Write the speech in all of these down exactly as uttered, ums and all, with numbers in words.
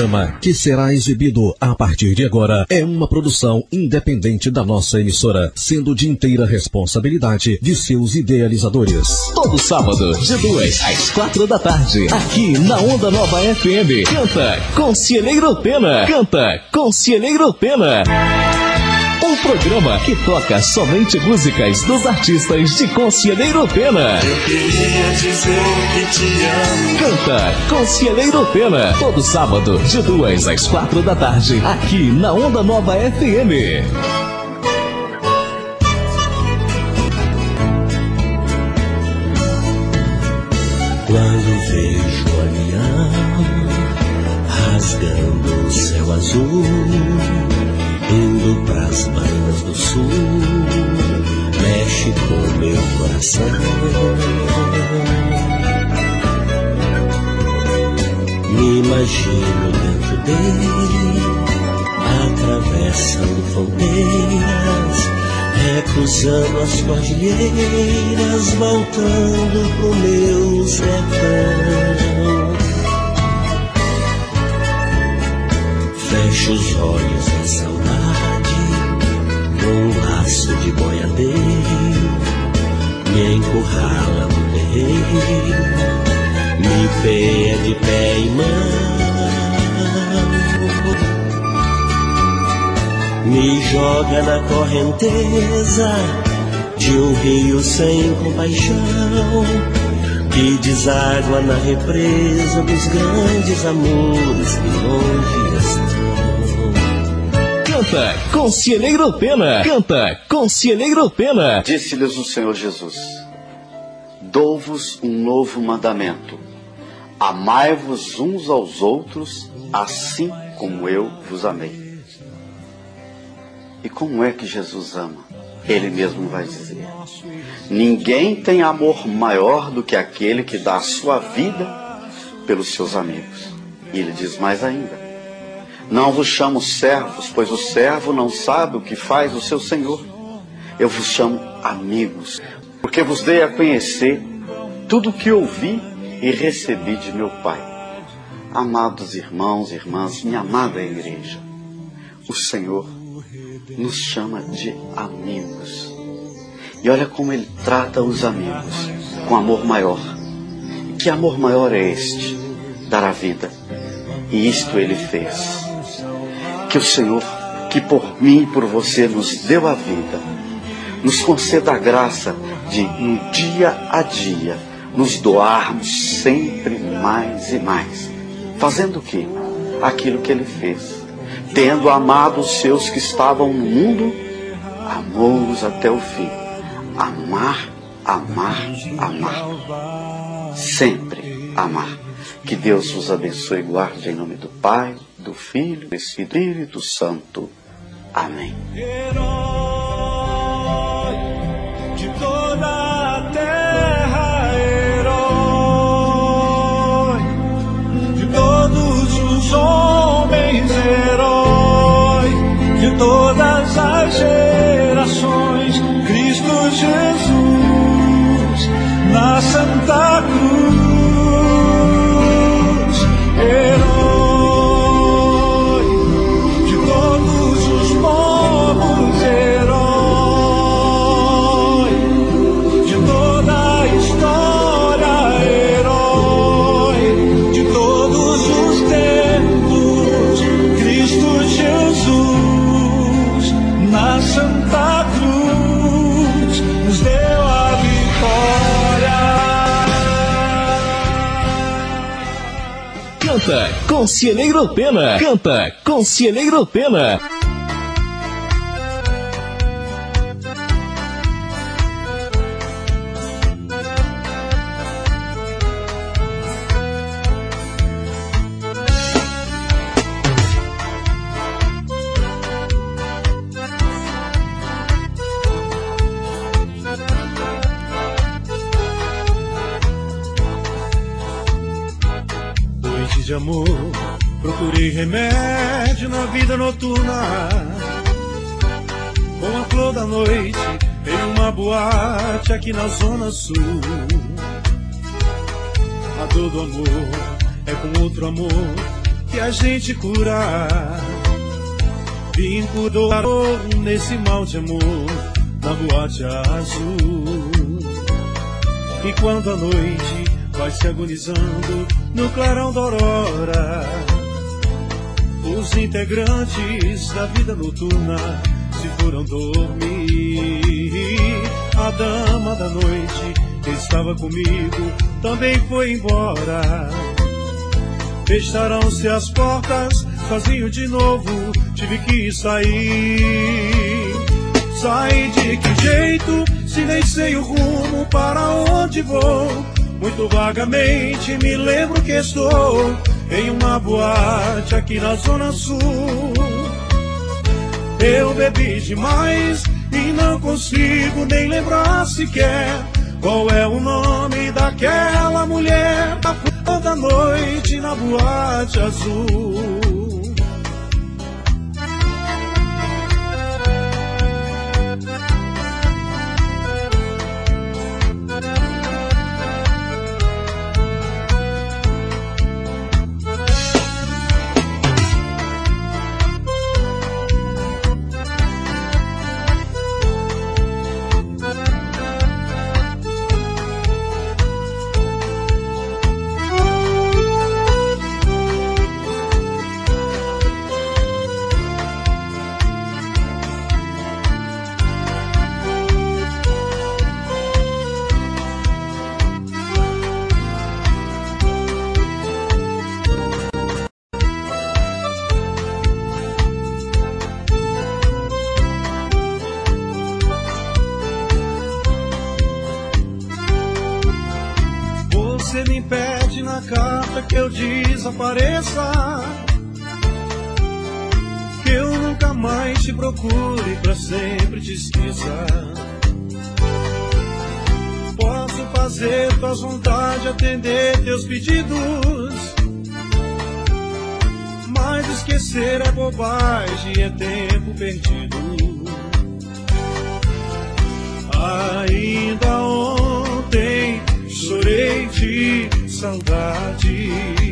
programa que será exibido a partir de agora é uma produção independente da nossa emissora, sendo de inteira responsabilidade de seus idealizadores. Todo sábado, de duas às quatro da tarde, aqui na Onda Nova F M. Canta Conselheiro Pena. Canta Conselheiro Pena. Um programa que toca somente músicas dos artistas de Conselheiro Pena. Eu queria dizer que te amo. Canta Conselheiro Pena. Todo sábado, de duas às quatro da tarde, aqui na Onda Nova F M. Quando vejo o avião rasgando o céu azul, indo pras bandas do sul, mexe com meu coração. Me imagino dentro dele, atravessando fronteiras, recruzando as cordilheiras, voltando pro meu sertão. Fecho os olhos na saudade, num laço de boiadeiro, me encurrala no terreiro, me pede pé e mão, me joga na correnteza de um rio sem compaixão, que deságua na represa dos grandes amores que longe estão. Canta Conselheiro Pena. Canta Conselheiro Pena. Disse-lhes o Senhor Jesus: dou-vos um novo mandamento: amai-vos uns aos outros, assim como eu vos amei. E como é que Jesus ama? Ele mesmo vai dizer: ninguém tem amor maior do que aquele que dá a sua vida pelos seus amigos. E ele diz mais ainda: não vos chamo servos, pois o servo não sabe o que faz o seu senhor. Eu vos chamo amigos, porque vos dei a conhecer tudo o que ouvi e recebi de meu Pai. Amados irmãos e irmãs, minha amada igreja, o Senhor nos chama de amigos. E olha como Ele trata os amigos, com amor maior. Que amor maior é este? Dar a vida. E isto Ele fez. Que o Senhor, que por mim e por você nos deu a vida, nos conceda a graça de, no dia a dia, nos doarmos sempre mais e mais. Fazendo o quê? Aquilo que Ele fez. Tendo amado os seus que estavam no mundo, amou-os até o fim. Amar, amar, amar. Sempre amar. Que Deus vos abençoe e guarde em nome do Pai, do Filho e do Espírito Santo. Amém. Herói de toda a terra, herói de todos os homens, herói de todas as gerações, Cristo Jesus na Santa Cruz. Herói de todos os povos, herói de toda a história, herói de todos os tempos, Cristo Jesus na Santa Cruz nos deu a vitória. Canta Conselheiro Pena. Canta Conselheiro Pena. Noite de amor, procurei remédio na vida noturna. Com a flor da noite, em uma boate aqui na Zona Sul. A dor do amor é com outro amor que a gente curar. Vinco do amor nesse mal de amor na boate azul. E quando a noite vai se agonizando no clarão da aurora, os integrantes da vida noturna se foram dormir. A dama da noite que estava comigo também foi embora. Fecharam-se as portas, sozinho de novo tive que sair. Sair de que jeito, se nem sei o rumo para onde vou? Muito vagamente me lembro que estou em uma boate aqui na Zona Sul. Eu bebi demais e não consigo nem lembrar sequer qual é o nome daquela mulher da noite na boate azul. Você me pede na carta que eu desapareça, que eu nunca mais te procure, pra sempre te esqueça. Posso fazer tuas vontades, atender teus pedidos, mas esquecer é bobagem, é tempo perdido. Ainda ontem chorei de saudade,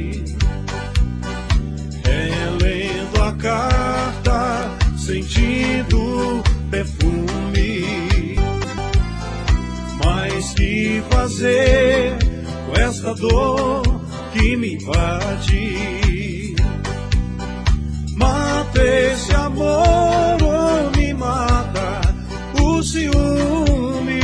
relendo a carta, sentindo perfume. Mas que fazer com esta dor que me invade? Mata esse amor ou me mata o ciúme?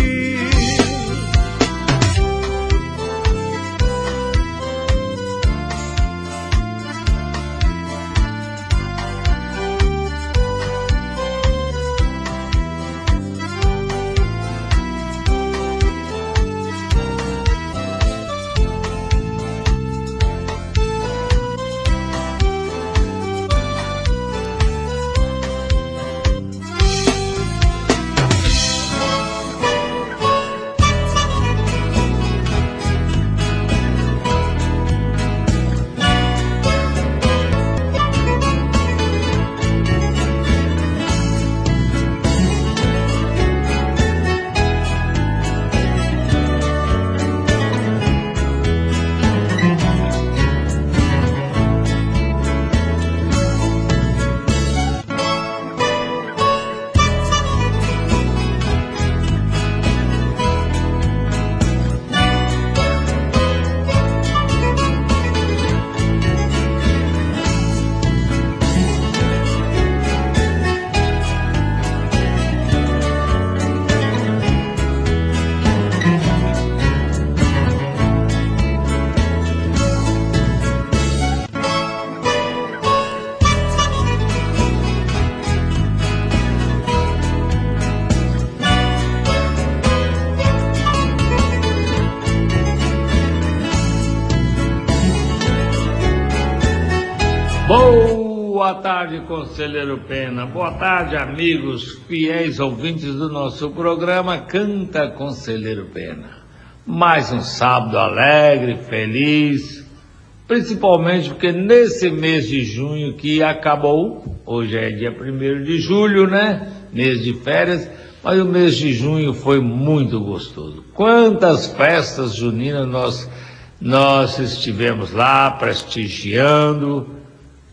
Boa tarde, Conselheiro Pena. Boa tarde, amigos fiéis ouvintes do nosso programa Canta Conselheiro Pena. Mais um sábado alegre, feliz, principalmente porque nesse mês de junho que acabou, hoje é dia primeiro de julho, né? Mês de férias, mas o mês de junho foi muito gostoso. Quantas festas juninas nós, nós estivemos lá prestigiando,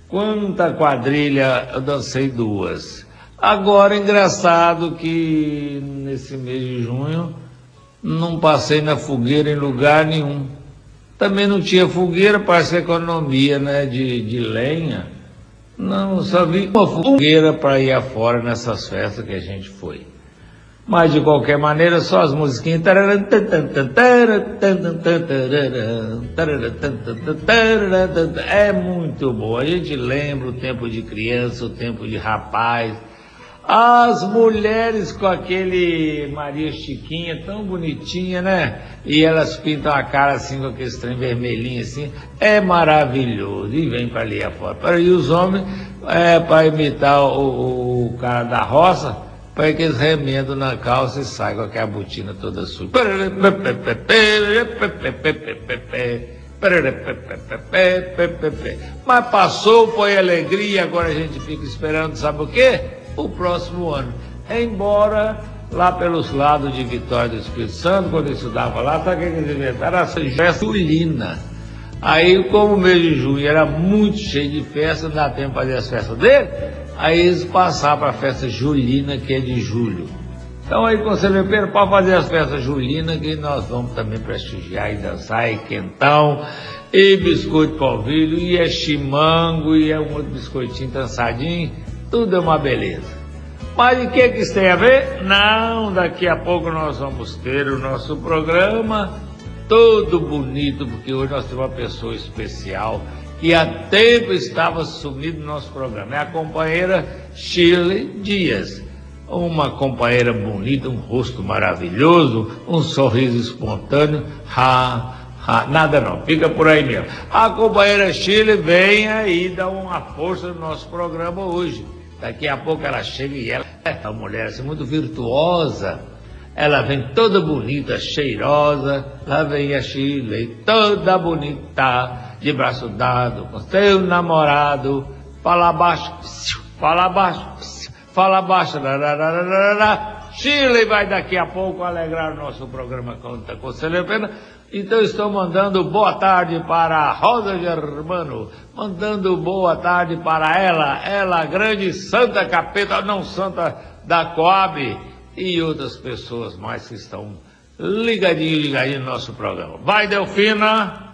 Quanta quadrilha, eu dancei duas. Agora, engraçado que nesse mês de junho não passei na fogueira em lugar nenhum. Também não tinha fogueira, parece que a economia, né, de, de lenha. Não, só vi uma fogueira para ir afora nessas festas que a gente foi. Mas, de qualquer maneira, só as musiquinhas. É muito bom. A gente lembra o tempo de criança, o tempo de rapaz. As mulheres com aquele Maria Chiquinha tão bonitinha, né? E elas pintam a cara assim com aquele trem vermelhinho assim. É maravilhoso. E vem para ali afora. E os homens, é, para imitar o, o cara da roça, para que eles remendam na calça e saem com aquela botina toda suja. Mas passou, foi alegria, agora a gente fica esperando, sabe o quê? O próximo ano. Embora lá pelos lados de Vitória do Espírito Santo, quando eu estudava lá, sabe o que eles inventaram? A festa julina. Aí, como o mês de junho era muito cheio de festa, não dá tempo de fazer as festas dele, aí eles passaram para a festa julina, que é de julho. Então aí, Conselheiro Pedro, pode fazer as festas julinas, que nós vamos também prestigiar e dançar, e quentão, e biscoito polvilho, e é chimango, e é um outro biscoitinho dançadinho, tudo é uma beleza. Mas o que que isso tem a ver? Não, daqui a pouco nós vamos ter o nosso programa todo bonito, porque hoje nós temos uma pessoa especial que há tempo estava sumido no nosso programa. É a companheira Shirley Dias. Uma companheira bonita, um rosto maravilhoso, um sorriso espontâneo. Ha, ha, nada não, fica por aí mesmo. A companheira Shirley vem aí dar uma força no nosso programa hoje. Daqui a pouco ela chega e ela é uma mulher assim, muito virtuosa. Ela vem toda bonita, cheirosa. Lá vem a Shirley, toda bonita, de braço dado com seu namorado. Fala baixo, fala baixo, fala baixo. Shirley vai daqui a pouco alegrar o nosso programa Canta Conselheiro Pena. Então estou mandando boa tarde para a Rosa Germano, mandando boa tarde para ela, ela grande santa capeta, não santa da Coab, e outras pessoas mais que estão ligadinho, ligadinho no nosso programa. Vai, Delfina!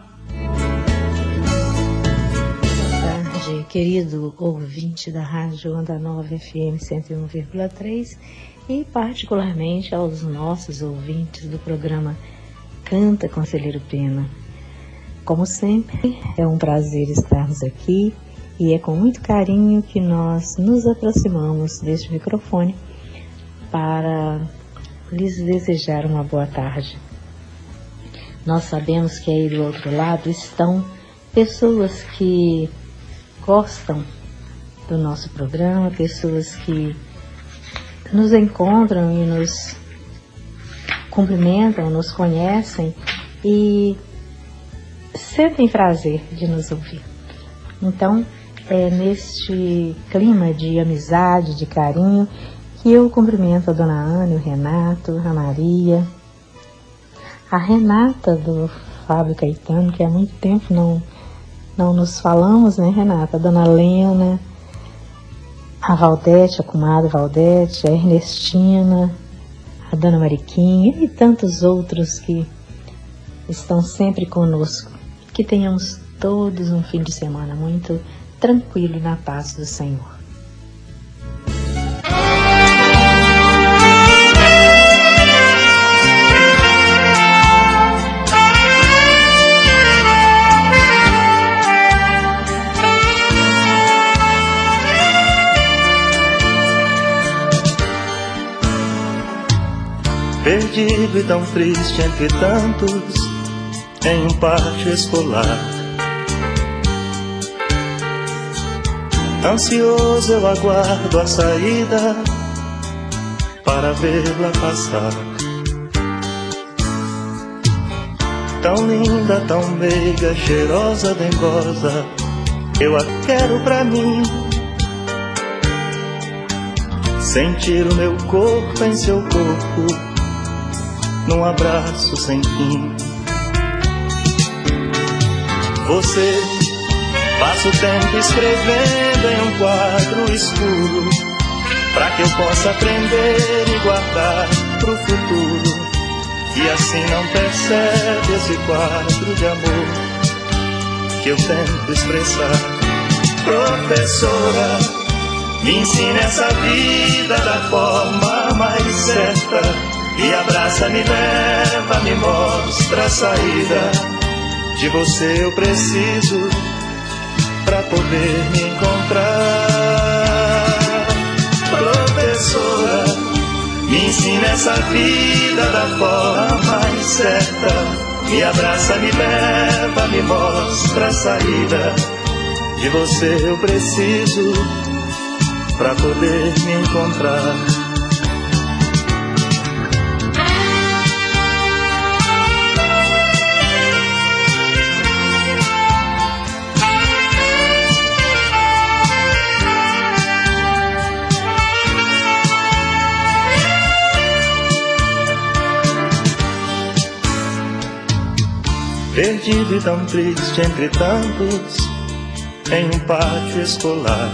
Boa tarde, querido ouvinte da Rádio Onda Nova F M cento e um vírgula três e particularmente aos nossos ouvintes do programa Canta Conselheiro Pena. Como sempre, é um prazer estarmos aqui e é com muito carinho que nós nos aproximamos deste microfone para lhes desejar uma boa tarde. Nós sabemos que aí do outro lado estão pessoas que gostam do nosso programa, pessoas que nos encontram e nos cumprimentam, nos conhecem e sentem prazer de nos ouvir. Então, é neste clima de amizade, de carinho, que eu cumprimento a Dona Ana, o Renato, a Maria, a Renata do Fábio Caetano, que há muito tempo não, não nos falamos, né, Renata? A Dona Lena, a Valdete, a comadre Valdete, a Ernestina, a Dona Mariquinha e tantos outros que estão sempre conosco. Que tenhamos todos um fim de semana muito tranquilo e na paz do Senhor. Perdido e tão triste entre tantos, em um pátio escolar. Ansioso eu aguardo a saída para vê-la passar. Tão linda, tão meiga, cheirosa, dengosa, eu a quero pra mim. Sentir o meu corpo em seu corpo, num abraço sem fim. Você Passo tempo escrevendo em um quadro escuro, pra que eu possa aprender e guardar pro futuro. E assim não percebe esse quadro de amor que eu tento expressar. Professora, me ensina essa vida da forma mais certa. Me abraça, me leva, me mostra a saída. De você eu preciso pra poder me encontrar. Professora, me ensina essa vida da forma mais certa. Me abraça, me leva, me mostra a saída. De você eu preciso pra poder me encontrar. Perdido e tão triste entre tantos, em um pátio escolar.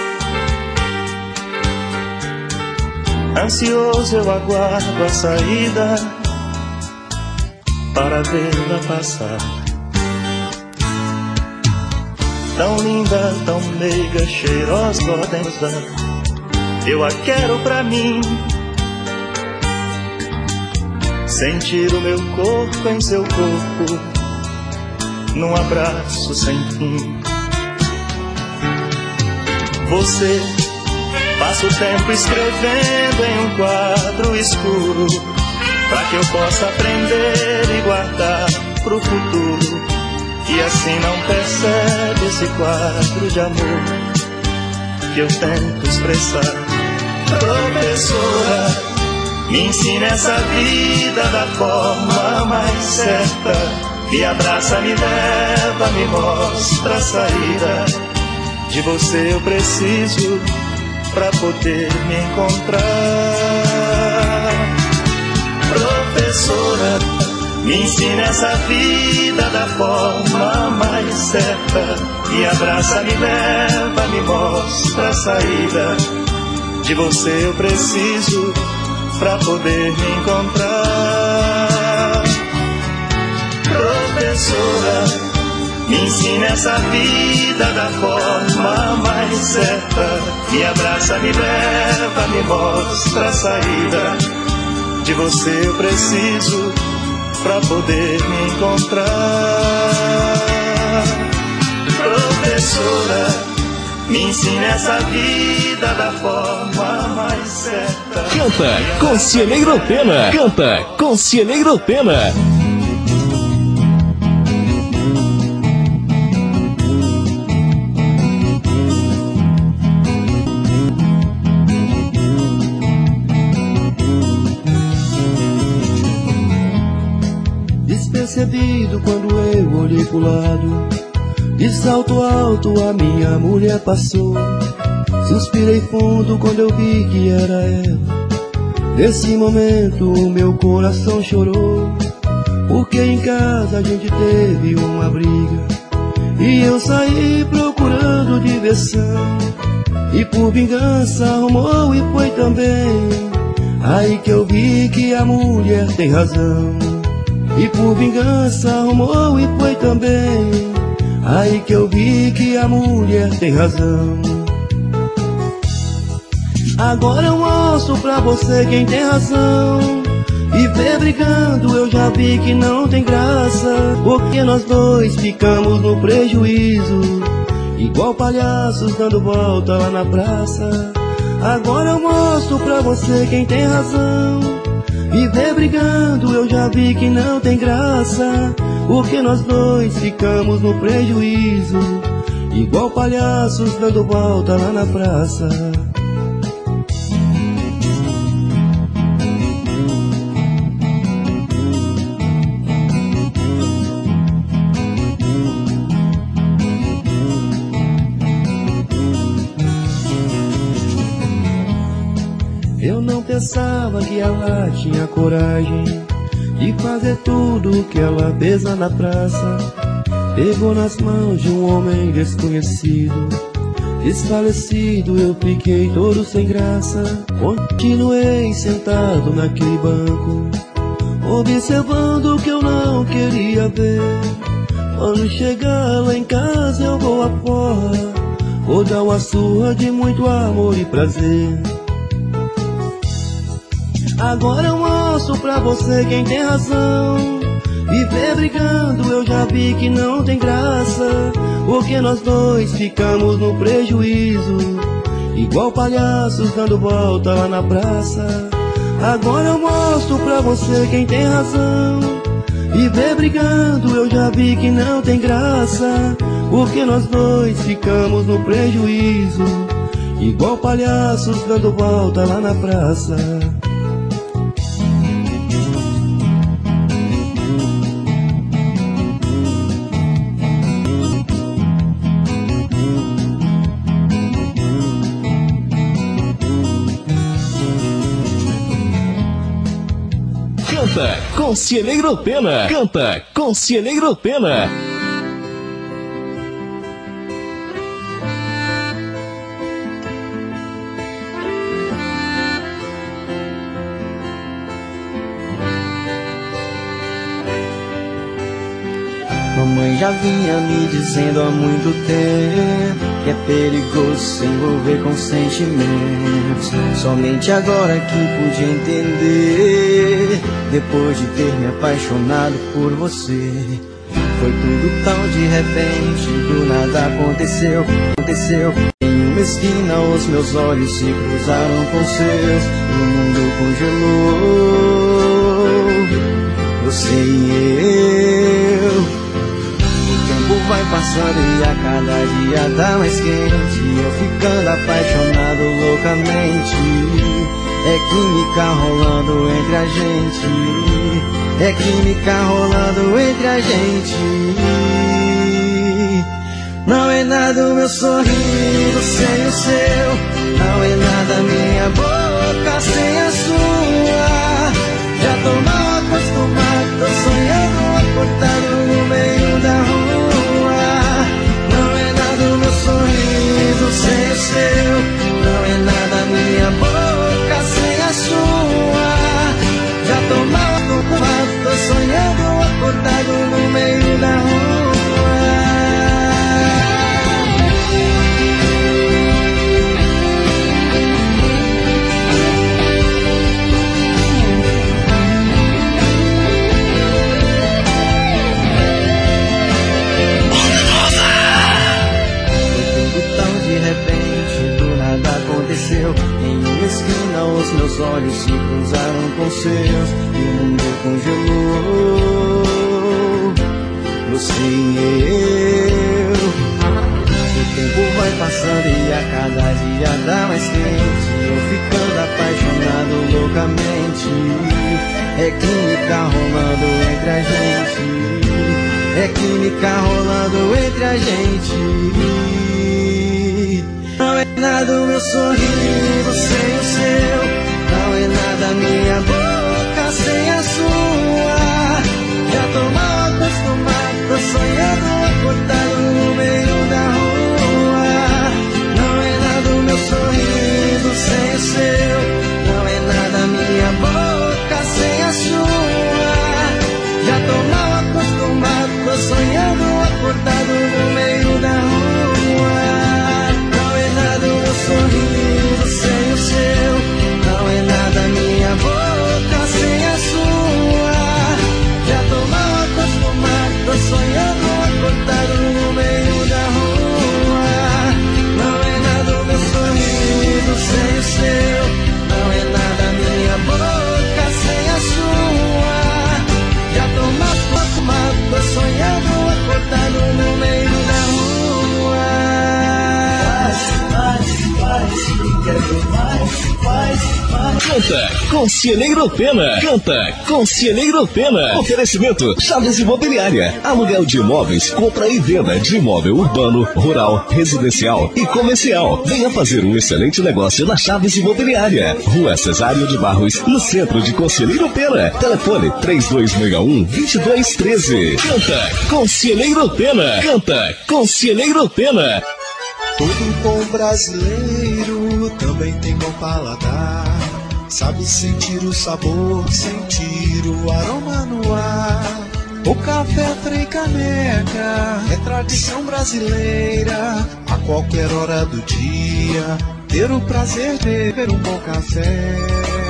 Ansioso eu aguardo a saída para vê-la passar. Tão linda, tão meiga, cheirosa, gostosa, eu a quero pra mim. Sentir o meu corpo em seu corpo, num abraço sem fim. Você passa o tempo escrevendo em um quadro escuro, pra que eu possa aprender e guardar pro futuro. E assim não percebe esse quadro de amor que eu tento expressar. Professora, me ensina essa vida da forma mais certa. Me abraça, me leva, me mostra a saída. De você eu preciso pra poder me encontrar. Professora, me ensina essa vida da forma mais certa. Me abraça, me leva, me mostra a saída. De você eu preciso pra poder me encontrar. Professora, me ensina essa vida da forma mais certa. Me abraça, me leva, me mostra a saída. De você eu preciso pra poder me encontrar. Professora, me ensina essa vida da forma mais certa. Canta Conselheiro Pena. Canta Conselheiro Pena. Despercebido quando eu olhei pro lado, de salto alto a minha mulher passou. Suspirei fundo quando eu vi que era ela. Nesse momento o meu coração chorou, porque em casa a gente teve uma briga e eu saí procurando diversão. E por vingança arrumou e foi também. Aí que eu vi que a mulher tem razão. E por vingança arrumou e foi também. Aí que eu vi que a mulher tem razão. Agora eu mostro pra você quem tem razão. E ver brigando eu já vi que não tem graça, porque nós dois ficamos no prejuízo, igual palhaços dando volta lá na praça. Agora eu mostro pra você quem tem razão. Viver brigando eu já vi que não tem graça, porque nós dois ficamos no prejuízo, igual palhaços dando volta lá na praça. Eu não pensava que ela tinha coragem de fazer tudo o que ela fez lá na praça. pegou nas mãos de um homem desconhecido. Desfalecido eu fiquei todo sem graça. Continuei sentado naquele banco, observando o que eu não queria ver. Quando chegar lá em casa eu vou afora, vou dar uma surra de muito amor e prazer. Agora eu mostro pra você quem tem razão. Viver brigando eu já vi que não tem graça, porque nós dois ficamos no prejuízo, igual palhaços dando volta lá na praça. Agora eu mostro pra você quem tem razão. Viver brigando eu já vi que não tem graça, porque nós dois ficamos no prejuízo, igual palhaços dando volta lá na praça. Canta Conselheiro Pena. Canta Conselheiro Pena. Mamãe já vinha me dizendo há muito tempo que é perigoso se envolver com sentimentos. Somente agora que pude entender, depois de ter me apaixonado por você. Foi tudo tão de repente, do nada aconteceu, aconteceu. Em uma esquina os meus olhos se cruzaram com seus, e o mundo congelou, você e eu. Vai passando e a cada dia tá mais quente, eu ficando apaixonado loucamente. É química rolando entre a gente, é química rolando entre a gente. Não é nada o meu sorriso sem o seu, não é nada minha boca sem a sua. Já tô mal acostumado, tô sonhando acordado no meio da rua. Sorriso sem o seu, não é nada minha boca sem a sua. Já tô mal acostumado, tô sonhando acordado no meio da aconteceu. Em uma esquina os meus olhos se cruzaram com seus, e o mundo congelou, você e eu. O tempo vai passando e a cada dia dá mais quente, eu ficando apaixonado loucamente. É química rolando entre a gente, é química rolando entre a gente. Não é nada o meu sorriso sem o seu, não é nada minha boca sem a sua. Já tô mal acostumado, tô sonhando acordado no meio da rua. Não é nada o meu sorriso sem o seu, não é nada minha boca sem a sua. Já tô mal acostumado, tô sonhando acordado no meio da rua. Sorriso sem o seu, não é nada minha boca sem a sua. Já tô mal acostumado, tô sonhando acordado Canta Conselheiro Pena. Canta Conselheiro Pena. Oferecimento Chaves Imobiliária. Aluguel de imóveis, compra e venda de imóvel urbano, rural, residencial e comercial. Venha fazer um excelente negócio na Chaves Imobiliária. Rua Cesário de Barros, no centro de Conselheiro Pena. Telefone três dois seis um, dois dois um três. Canta Conselheiro Pena. Canta Conselheiro Pena. Todo bom brasileiro também tem bom paladar. Sabe sentir o sabor, sentir o aroma no ar. O café Frei Caneca é tradição brasileira. A qualquer hora do dia, ter o prazer de beber um bom café.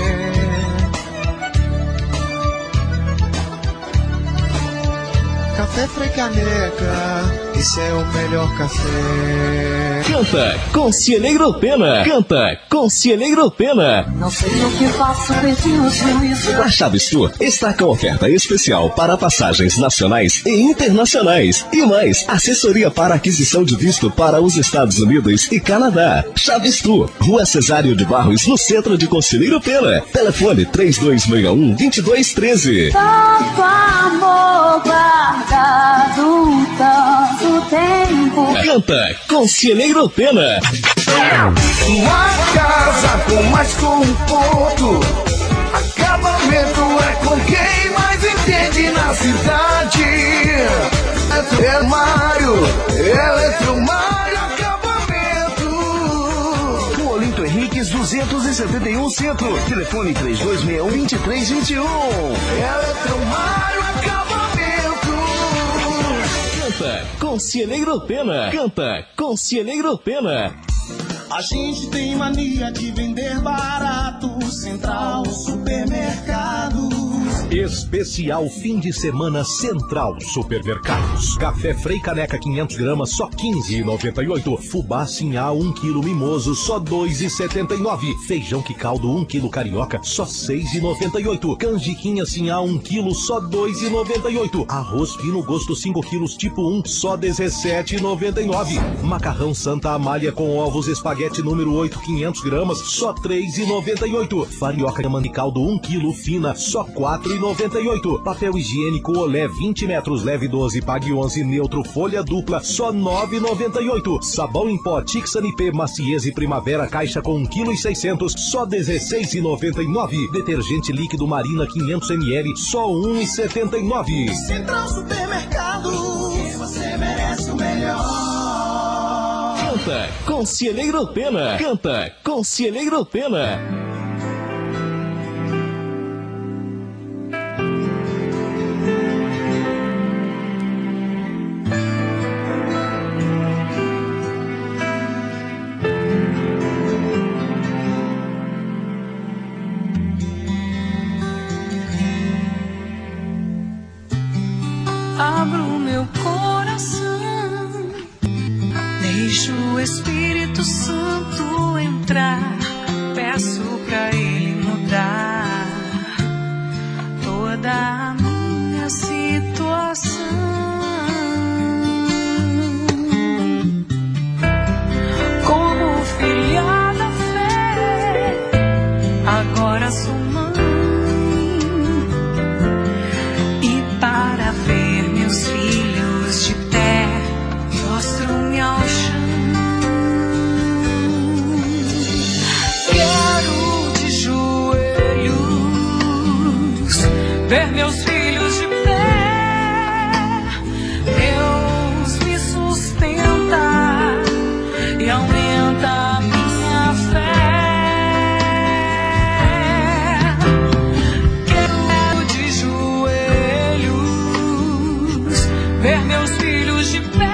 Café Frei Caneca, esse é o melhor café. Canta Conselheiro Pena. Canta Conselheiro Pena. Não sei o que faço, perdi o juízo. A Chaves Tour está com oferta especial para passagens nacionais e internacionais. E mais, assessoria para aquisição de visto para os Estados Unidos e Canadá. Chaves Tour, Rua Cesário de Barros, no centro de Conselheiro Pena. Telefone três dois seis um, dois dois um três. Tanto amor guardado tanto tempo. Canta Conselheiro Pena. Uma casa com mais conforto. Acabamento é com quem mais entende na cidade. Eletromário, Eletromário Acabamento. O Olinto Henriques duzentos e setenta e um Centro. Telefone três dois seis um, dois três dois um. Eletromário Acabamento. Canta Conselheiro Pena. Canta Conselheiro Pena. A gente tem mania de vender barato. Central Supermercados. Especial fim de semana Central Supermercados. Café Frei Caneca quinhentos gramas só quinze reais e noventa e oito. Fubá Sinhá um quilo mimoso só dois reais e setenta e nove. Feijão que caldo um quilo carioca só seis reais e noventa e oito. Canjiquinha Sinhá um quilo só dois reais e noventa e oito. Arroz fino gosto cinco quilos tipo um só dezessete reais e noventa e nove. Macarrão Santa Amália com ovos espaguete número oito quinhentos gramas só três reais e noventa e oito. Farioca de caldo um quilo fina só quatro reais e noventa e oito. Papel higiênico Olé vinte metros, leve doze, pague onze, neutro, folha dupla, só nove reais e noventa e oito. Sabão em pó Tixanipê Maciez e Primavera, caixa com um quilo e seiscentos, só dezesseis reais e noventa e nove. Detergente líquido Marina quinhentos mililitros, só um real e setenta e nove. Central Supermercados, você merece o melhor. Canta Conselheiro Pena. Canta Conselheiro Pena. Abro meu coração, deixo o Espírito Santo entrar, peço pra Ele mudar toda a minha situação. Como filha da fé, agora sou mãe, e para ver meus filhos de pé, mostro-me ao chão. Quero de joelhos ver meus filhos de pé. Deus me sustenta e aumenta a minha fé. Quero de joelhos ver meus filhos de pé.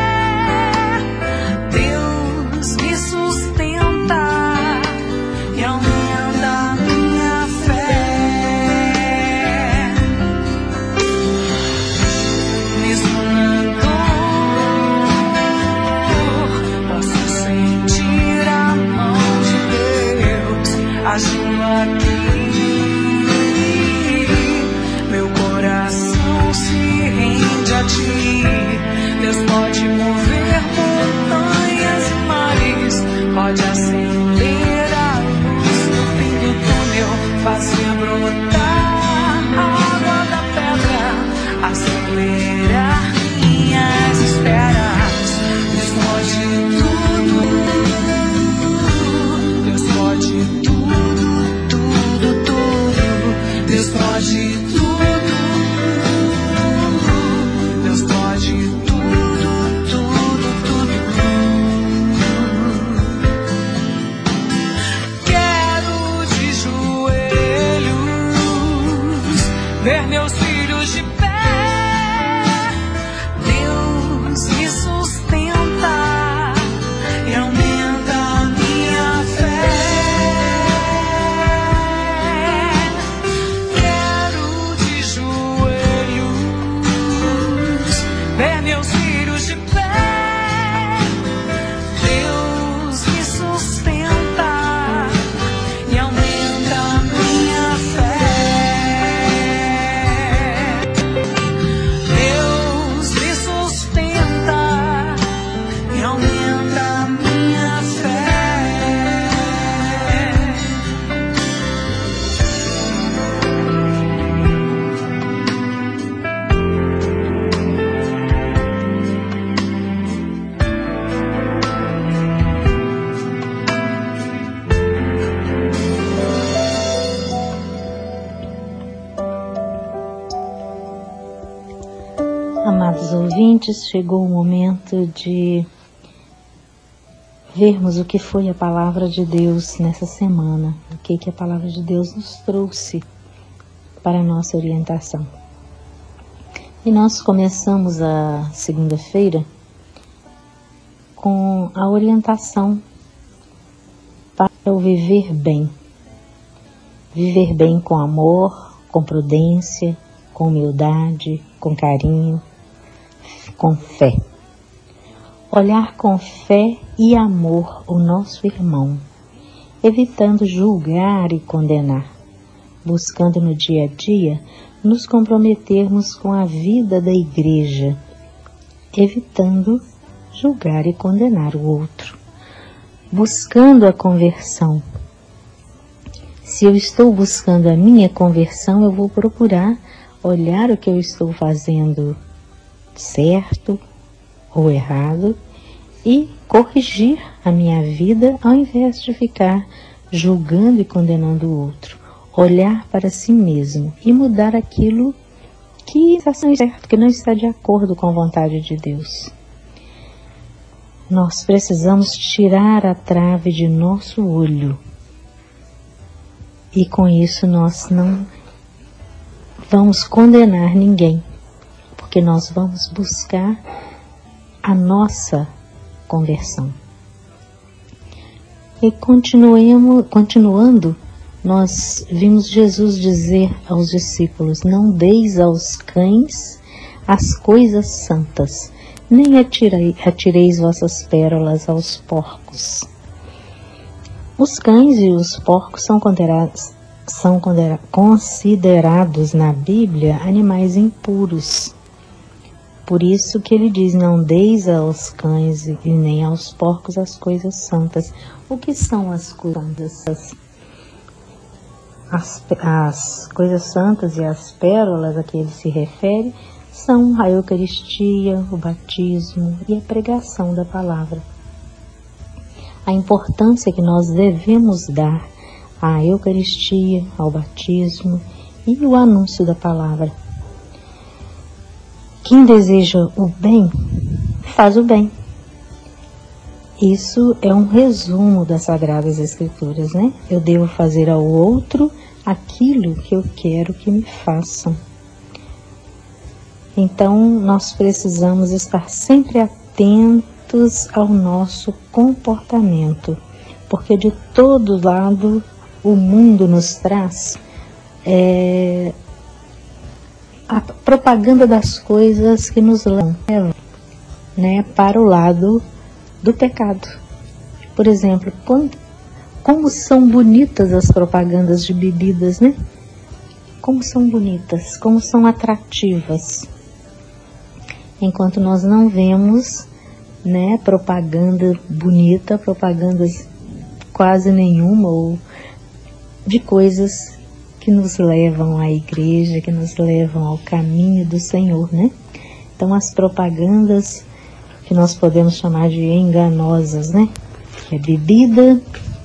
Deus me sustenta e aumenta a minha fé. ver meus filhos de pé. Deus me sustenta e aumenta a minha fé. Quero de joelhos ver meus filhos de pé. Deus me sustenta e aumenta a minha fé. Deus me sustenta e aumenta a minha fé. Amados ouvintes, chegou o momento de vermos o que foi a palavra de Deus nessa semana, o que, que a palavra de Deus nos trouxe para a nossa orientação. E nós começamos a segunda-feira com a orientação para o viver bem. Viver bem com amor, com prudência, com humildade, com carinho, com fé. Olhar com fé e amor o nosso irmão, evitando julgar e condenar, buscando no dia a dia nos comprometermos com a vida da igreja, evitando julgar e condenar o outro, buscando a conversão. Se eu estou buscando a minha conversão, eu vou procurar olhar o que eu estou fazendo certo ou errado e corrigir a minha vida ao invés de ficar julgando e condenando o outro. Olhar para si mesmo e mudar aquilo que está certo, que não está de acordo com a vontade de Deus. Nós precisamos tirar a trave de nosso olho e com isso nós não vamos condenar ninguém, porque nós vamos buscar a nossa conversão. E continuemos, continuando, nós vimos Jesus dizer aos discípulos: não deis aos cães as coisas santas, nem atirei, atireis vossas pérolas aos porcos. Os cães e os porcos são considerados são considerados na Bíblia animais impuros. Por isso que ele diz: não deis aos cães e nem aos porcos as coisas santas. O que são as coisas santas? As, as coisas santas e as pérolas a que ele se refere são a Eucaristia, o batismo e a pregação da palavra. A importância que nós devemos dar à Eucaristia, ao batismo e o anúncio da palavra. Quem deseja o bem, faz o bem. Isso é um resumo das Sagradas Escrituras, né? Eu devo fazer ao outro aquilo que eu quero que me façam. Então, nós precisamos estar sempre atentos ao nosso comportamento, porque de todo lado o mundo nos traz é, a propaganda das coisas que nos levam, né, para o lado do pecado. Por exemplo, como, como são bonitas as propagandas de bebidas, né? Como são bonitas, como são atrativas. Enquanto nós não vemos, né, propaganda bonita, propagandas quase nenhuma, ou de coisas que nos levam à igreja, que nos levam ao caminho do Senhor, né? Então as propagandas que nós podemos chamar de enganosas, né? Que é bebida,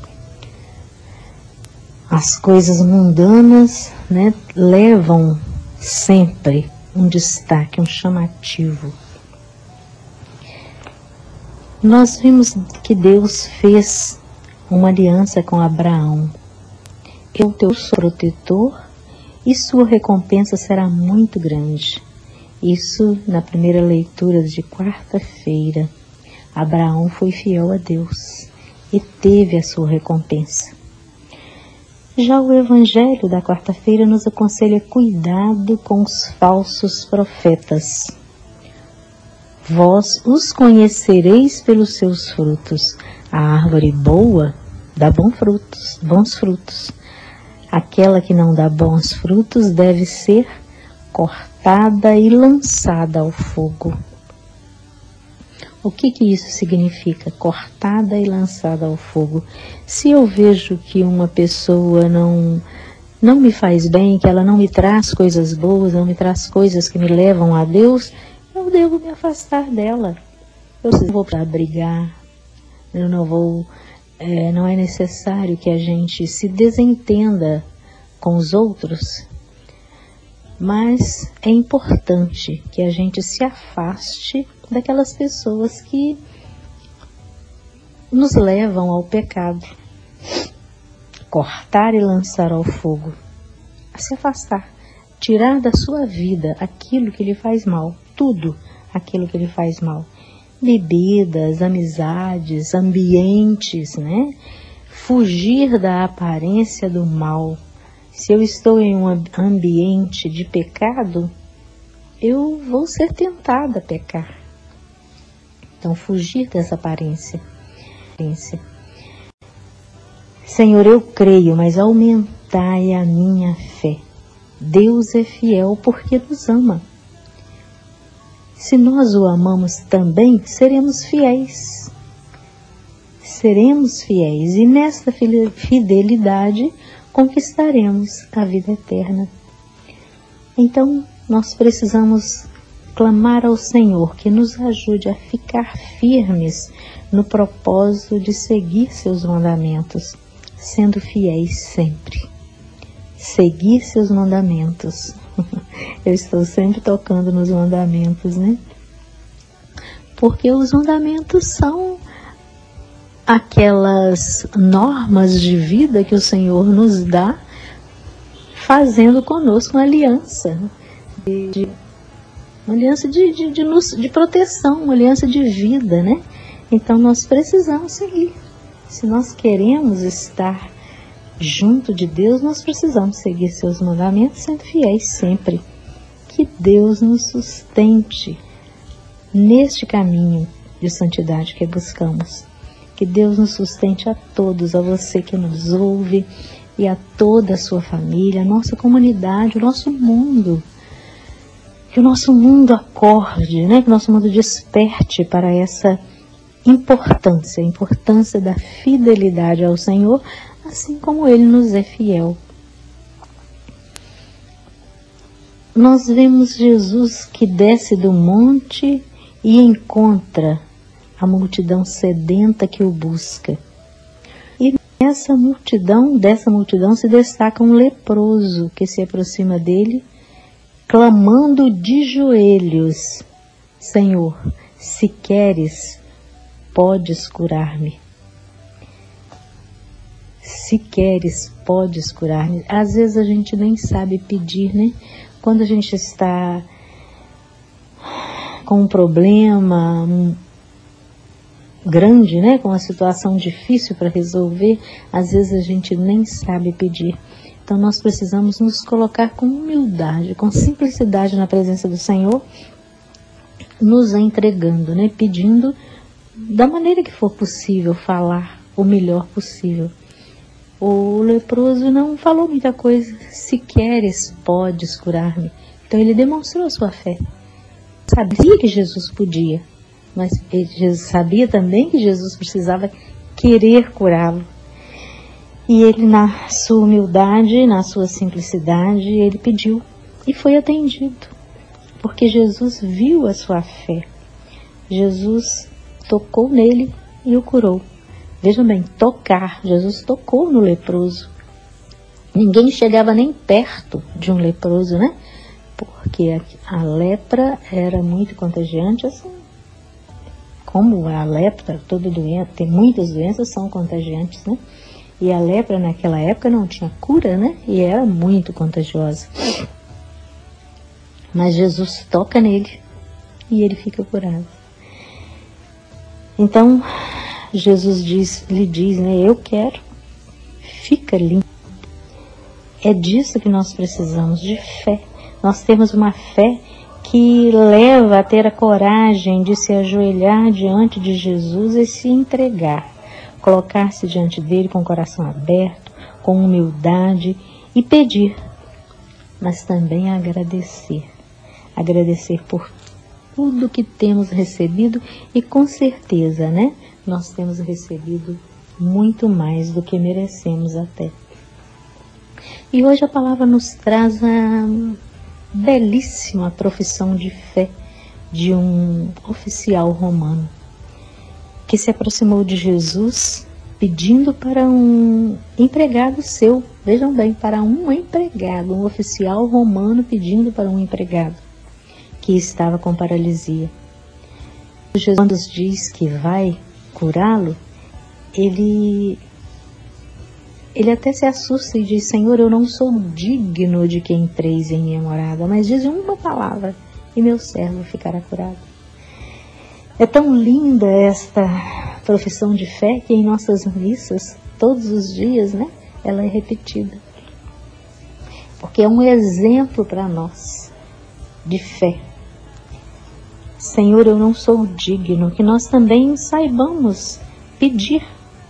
as coisas mundanas, né, levam sempre um destaque, um chamativo. Nós vimos que Deus fez uma aliança com Abraão. Eu, teu protetor, e sua recompensa será muito grande. Isso na primeira leitura de quarta-feira. Abraão foi fiel a Deus e teve a sua recompensa. Já o Evangelho da quarta-feira nos aconselha cuidado com os falsos profetas. Vós os conhecereis pelos seus frutos. A árvore boa dá bons frutos, bons frutos. Aquela que não dá bons frutos deve ser cortada e lançada ao fogo. O que que isso significa? Cortada e lançada ao fogo. Se eu vejo que uma pessoa não, não me faz bem, que ela não me traz coisas boas, não me traz coisas que me levam a Deus, eu devo me afastar dela. Eu não vou para brigar, eu não vou, é, não é necessário que a gente se desentenda com os outros, mas é importante que a gente se afaste daquelas pessoas que nos levam ao pecado. Cortar e lançar ao fogo. Se afastar. Tirar da sua vida aquilo que lhe faz mal. Tudo aquilo que lhe faz mal. Bebidas, amizades, ambientes, né? Fugir da aparência do mal. Se eu estou em um ambiente de pecado, eu vou ser tentada a pecar. Então, fugir dessa aparência. Senhor, eu creio, mas aumentai a minha fé. Deus é fiel porque nos ama. Se nós o amamos também, seremos fiéis. Seremos fiéis e nesta fidelidade conquistaremos a vida eterna. Então, nós precisamos clamar ao Senhor que nos ajude a ficar firmes no propósito de seguir seus mandamentos, sendo fiéis sempre. Seguir seus mandamentos. Eu estou sempre tocando nos mandamentos, né? Porque os mandamentos são aquelas normas de vida que o Senhor nos dá, fazendo conosco uma aliança de, de uma aliança de, de, de, nos, de proteção, uma aliança de vida, né? Então nós precisamos seguir. Se nós queremos estar junto de Deus, nós precisamos seguir seus mandamentos, sendo fiéis sempre. Que Deus nos sustente neste caminho de santidade que buscamos. Que Deus nos sustente a todos, a você que nos ouve e a toda a sua família, a nossa comunidade, o nosso mundo. Que o nosso mundo acorde, né? Que o nosso mundo desperte para essa importância, a importância da fidelidade ao Senhor, assim como Ele nos é fiel. Nós vemos Jesus que desce do monte e encontra a multidão sedenta que o busca. E nessa multidão, dessa multidão se destaca um leproso que se aproxima dele, clamando de joelhos: Senhor, se queres, podes curar-me. Se queres, podes curar-me. Às vezes a gente nem sabe pedir, né? Quando a gente está com um problema um, grande, né? Com uma situação difícil para resolver, às vezes a gente nem sabe pedir. Então nós precisamos nos colocar com humildade, com simplicidade na presença do Senhor, nos entregando, né? Pedindo da maneira que for possível, falar o melhor possível. O leproso não falou muita coisa. Se queres, podes curar-me. Então ele demonstrou a sua fé. Sabia que Jesus podia, mas ele sabia também que Jesus precisava querer curá-lo. E ele, na sua humildade, na sua simplicidade, ele pediu e foi atendido. Porque Jesus viu a sua fé. Jesus tocou nele e o curou. Vejam bem, tocar. Jesus tocou no leproso. Ninguém chegava nem perto de um leproso, né? Porque a, a lepra era muito contagiante, assim. Como a lepra, toda doença, tem muitas doenças são contagiantes, né? E a lepra naquela época não tinha cura, né? E era muito contagiosa. Mas Jesus toca nele e ele fica curado. Então, Jesus diz, lhe diz, né? Eu quero, fica limpo. É disso que nós precisamos, de fé. Nós temos uma fé que leva a ter a coragem de se ajoelhar diante de Jesus e se entregar. Colocar-se diante dele com o coração aberto, com humildade e pedir, mas também agradecer. Agradecer por tudo que temos recebido e com certeza, né? Nós temos recebido muito mais do que merecemos até. E hoje a palavra nos traz a belíssima profissão de fé de um oficial romano que se aproximou de Jesus pedindo para um empregado seu, vejam bem, para um empregado, um oficial romano pedindo para um empregado que estava com paralisia. Jesus, quando diz que vai curá-lo, ele, ele até se assusta e diz, Senhor, eu não sou digno de que entreis em minha morada, mas diz uma palavra e meu servo ficará curado. É tão linda esta profissão de fé que em nossas missas, todos os dias, né, ela é repetida. Porque é um exemplo para nós de fé. Senhor, eu não sou digno, que nós também saibamos pedir.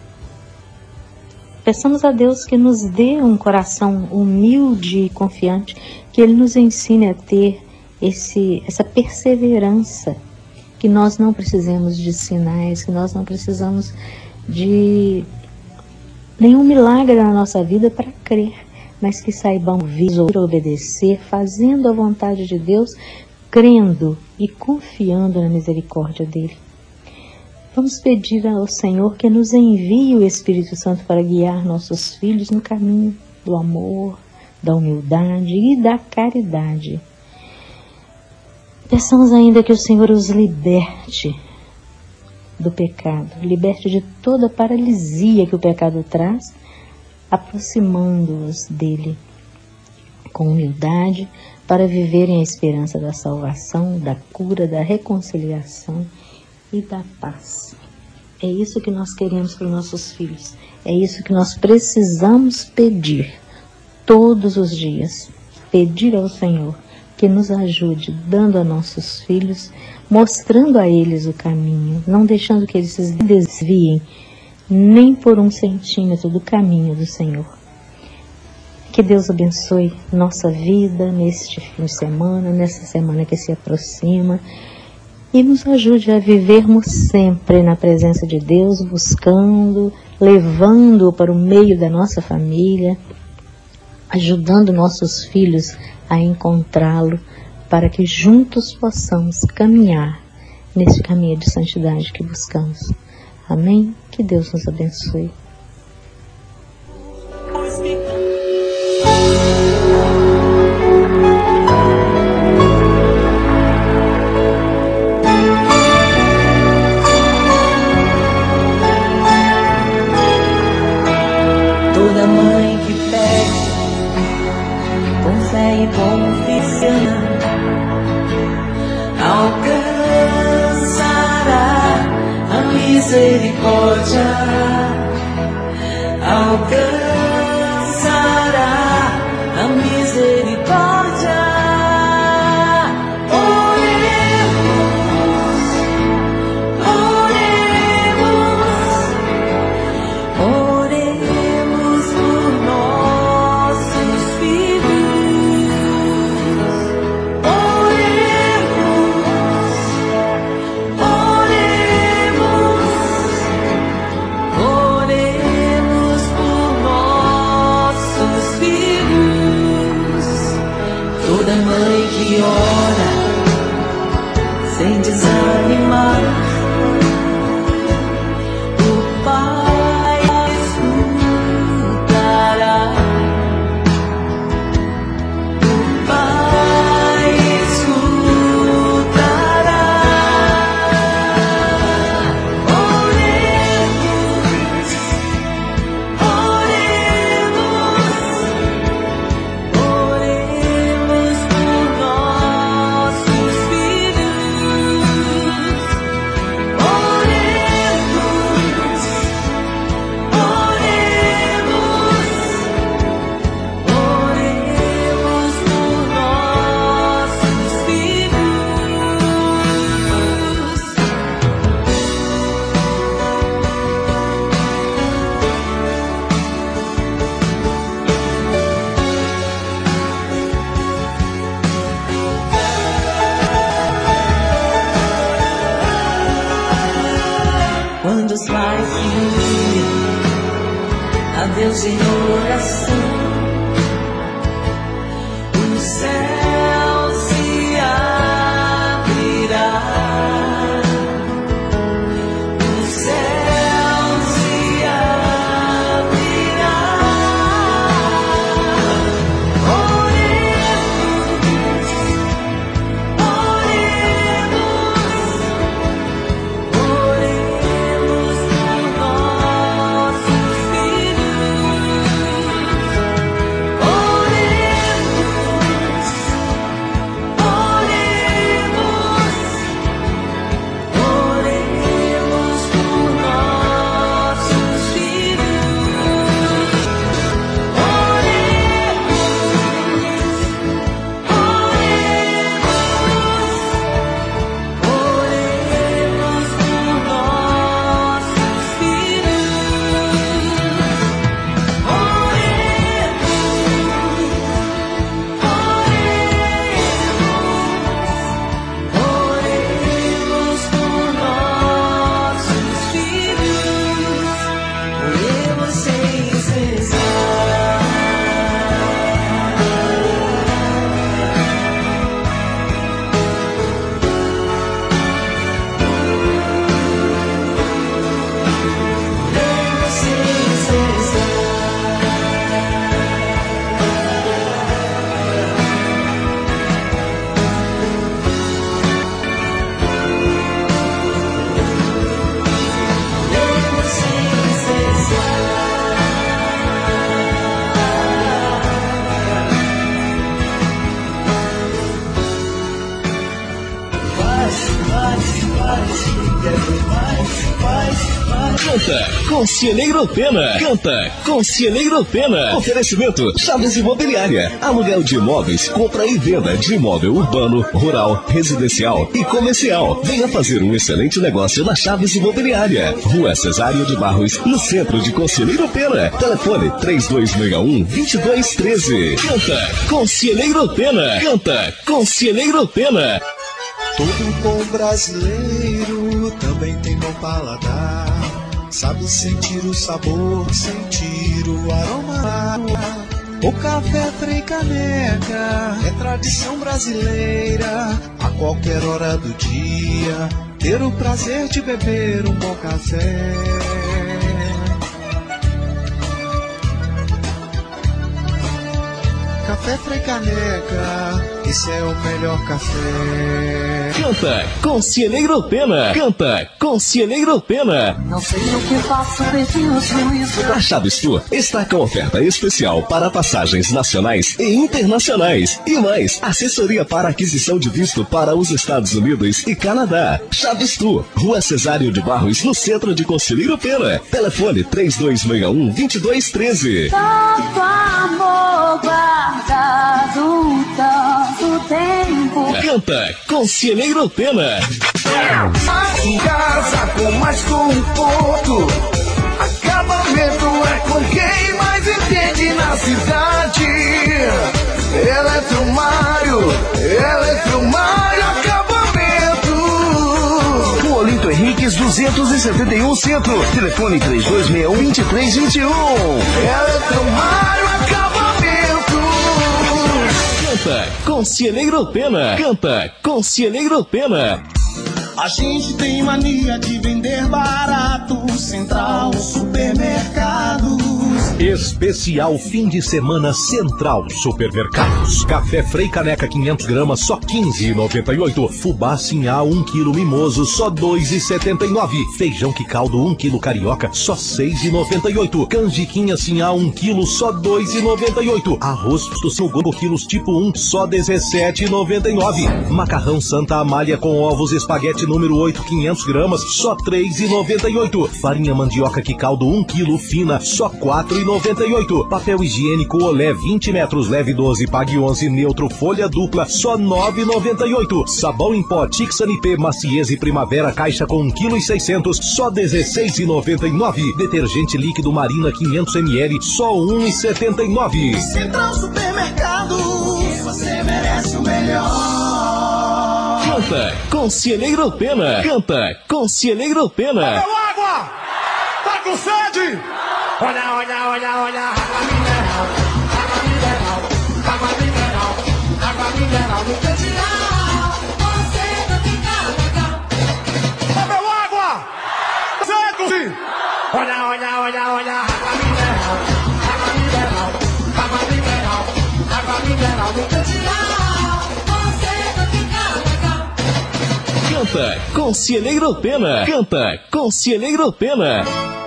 Peçamos a Deus que nos dê um coração humilde e confiante, que Ele nos ensine a ter esse, essa perseverança, que nós não precisamos de sinais, que nós não precisamos de nenhum milagre na nossa vida para crer, mas que saibamos ouvir, obedecer, fazendo a vontade de Deus, crendo e confiando na misericórdia dEle. Vamos pedir ao Senhor que nos envie o Espírito Santo para guiar nossos filhos no caminho do amor, da humildade e da caridade. Peçamos ainda que o Senhor os liberte do pecado, liberte de toda a paralisia que o pecado traz, aproximando-os dele com humildade para viverem a esperança da salvação, da cura, da reconciliação e da paz. É isso que nós queremos para os nossos filhos, é isso que nós precisamos pedir todos os dias, pedir ao Senhor que nos ajude, dando a nossos filhos, mostrando a eles o caminho, não deixando que eles se desviem nem por um centímetro do caminho do Senhor. Que Deus abençoe nossa vida neste fim de semana, nessa semana que se aproxima, e nos ajude a vivermos sempre na presença de Deus, buscando, levando-o para o meio da nossa família, ajudando nossos filhos a encontrá-lo, para que juntos possamos caminhar nesse caminho de santidade que buscamos. Amém? Que Deus nos abençoe. Toda mãe que pede com fé e confiança alcançará a misericórdia, alcançará a misericórdia. Oremos, oremos, oremos por nossos filhos. Oremos, oremos por nós. a Deus em oração. O céu se abrirá, o céu se abrirá. Oremos, oremos, oremos por nossos filhos. Oremos, oremos, oremos por nossos filhos. Oremos sem cessar. Oremos sem Oremos sem cessar. Vai, vai, vai, quero mais, vai, vai. Canta Conselheiro Pena. Canta Conselheiro Pena. Oferecimento Chaves Imobiliária. Aluguel de imóveis, compra e venda de imóvel urbano, rural, residencial e comercial. Venha fazer um excelente negócio na Chaves Imobiliária. Rua Cesário de Barros, no centro de Conselheiro Pena. Telefone três dois seis um, dois dois um três. Canta Conselheiro Pena. Canta Conselheiro Pena. Todo bom brasileiro também tem bom paladar. Sabe sentir o sabor, sentir o aroma. O café Frei Caneca é tradição brasileira. A qualquer hora do dia, ter o prazer de beber um bom café. Café Frei Caneca, esse é o melhor café. Canta Conselheiro Pena. Canta Conselheiro Pena. Não sei o que faço, perdi o juízo. A Chaves Tour está com oferta especial para passagens nacionais e internacionais. E mais, assessoria para aquisição de visto para os Estados Unidos e Canadá. Chaves Tour, Rua Cesário de Barros, no centro de Conselheiro Pena. Telefone três dois seis um, dois dois um três. Tanto amor guardado tanto tempo. Canta Conselheiro Pena. Em casa com mais conforto, acabamento é com quem mais entende na cidade. Eletromário, Eletromário Acabamento. O Olinto Henriques duzentos e setenta e um Centro. Telefone três dois seis um, dois três dois um. Eletromário Acabamento. Canta Conselheiro Pena. Canta Conselheiro Pena. A gente tem mania de vender barato. Central Supermercados. Especial fim de semana Central Supermercados. Café Frei Caneca quinhentos gramas só quinze reais e noventa e oito. Fubá Sinhá um quilo mimoso só dois reais e setenta e nove. Feijão que caldo um quilo carioca só seis reais e noventa e oito. Canjiquinha Sinhá um quilo só dois reais e noventa e oito. Arroz do Gogo quilos tipo um só dezessete reais e noventa e nove. Macarrão Santa Amália com ovos espaguete número oito quinhentos gramas só três reais e noventa e oito. Farinha mandioca que caldo um quilo fina só quatro reais e noventa e oito. Papel higiênico Olé vinte metros leve doze pague onze neutro folha dupla só nove reais e noventa e oito. Sabão em pó Tixanipê Maciez e Primavera caixa com um quilo e seiscentos só dezesseis reais e noventa e nove. Detergente líquido Marina quinhentos mililitros só um real e setenta e nove. Central Supermercados, você merece o melhor. Canta Conselheiro Pena. Canta Conselheiro Pena. Bebeu água! Tá com sede? Olha, olha, olha, olha, água mineral, água mineral, água mineral, água mineral do Pedrinal. Você vai ficar legal. Ô meu água! Seco sim! Olha, olha, olha, olha, água mineral, água mineral, água mineral, água mineral do Pedrinal. Você vai ficar legal. Canta Conselheiro Pena. Canta Conselheiro Pena.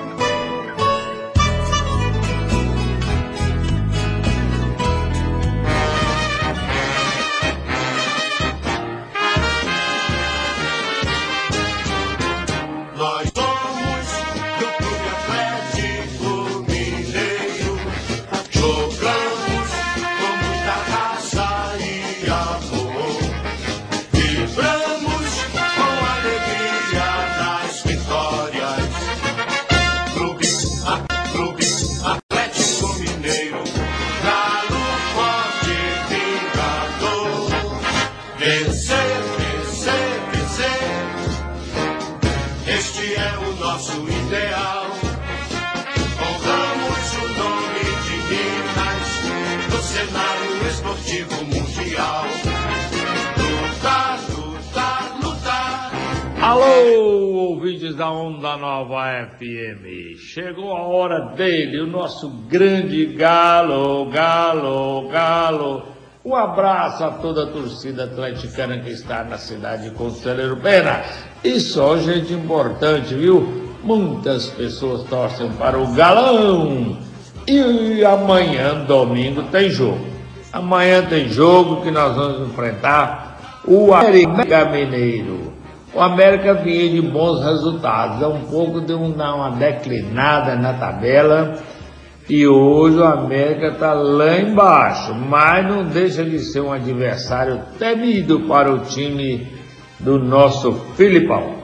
Alô, ouvintes da Onda Nova F M, chegou a hora dele, o nosso grande Galo, Galo, Galo. Um abraço a toda a torcida atleticana que está na cidade de Conselheiro Pena. E só gente importante, viu? Muitas pessoas torcem para o Galão. E amanhã, domingo, tem jogo. Amanhã tem jogo que nós vamos enfrentar o América Mineiro. O América vinha de bons resultados, é um pouco de uma, uma declinada na tabela, e hoje o América está lá embaixo, mas não deixa de ser um adversário temido para o time do nosso Filipão.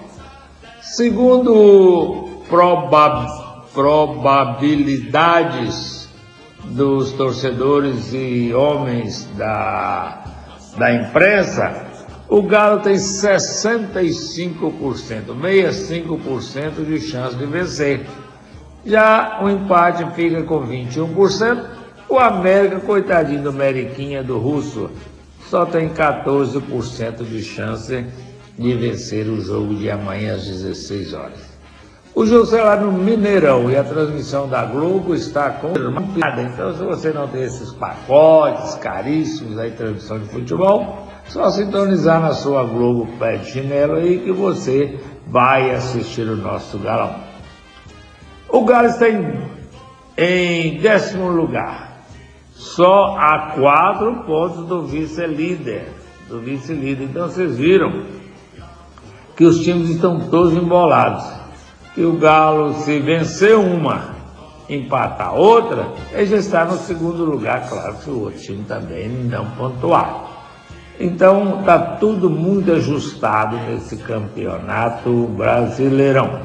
Segundo probab, probabilidades dos torcedores e homens da, da imprensa, o Galo tem sessenta e cinco por cento, sessenta e cinco por cento de chance de vencer. Já o empate fica com vinte e um por cento. O América, coitadinho do Meriquinha, do Russo, só tem quatorze por cento de chance de vencer o jogo de amanhã às dezesseis horas. O jogo será no Mineirão e a transmissão da Globo está confirmada. Então, se você não tem esses pacotes caríssimos aí, transmissão de futebol, só sintonizar na sua Globo Pé de Chinelo aí que você vai assistir o nosso Galão. O Galo está em, em décimo lugar, só a quatro pontos do vice-líder, do vice-líder. Então vocês viram que os times estão todos embolados. Que o Galo, se vencer uma, empatar outra, ele já está no segundo lugar, claro, se o outro time também não pontuar. Então está tudo muito ajustado nesse campeonato brasileirão.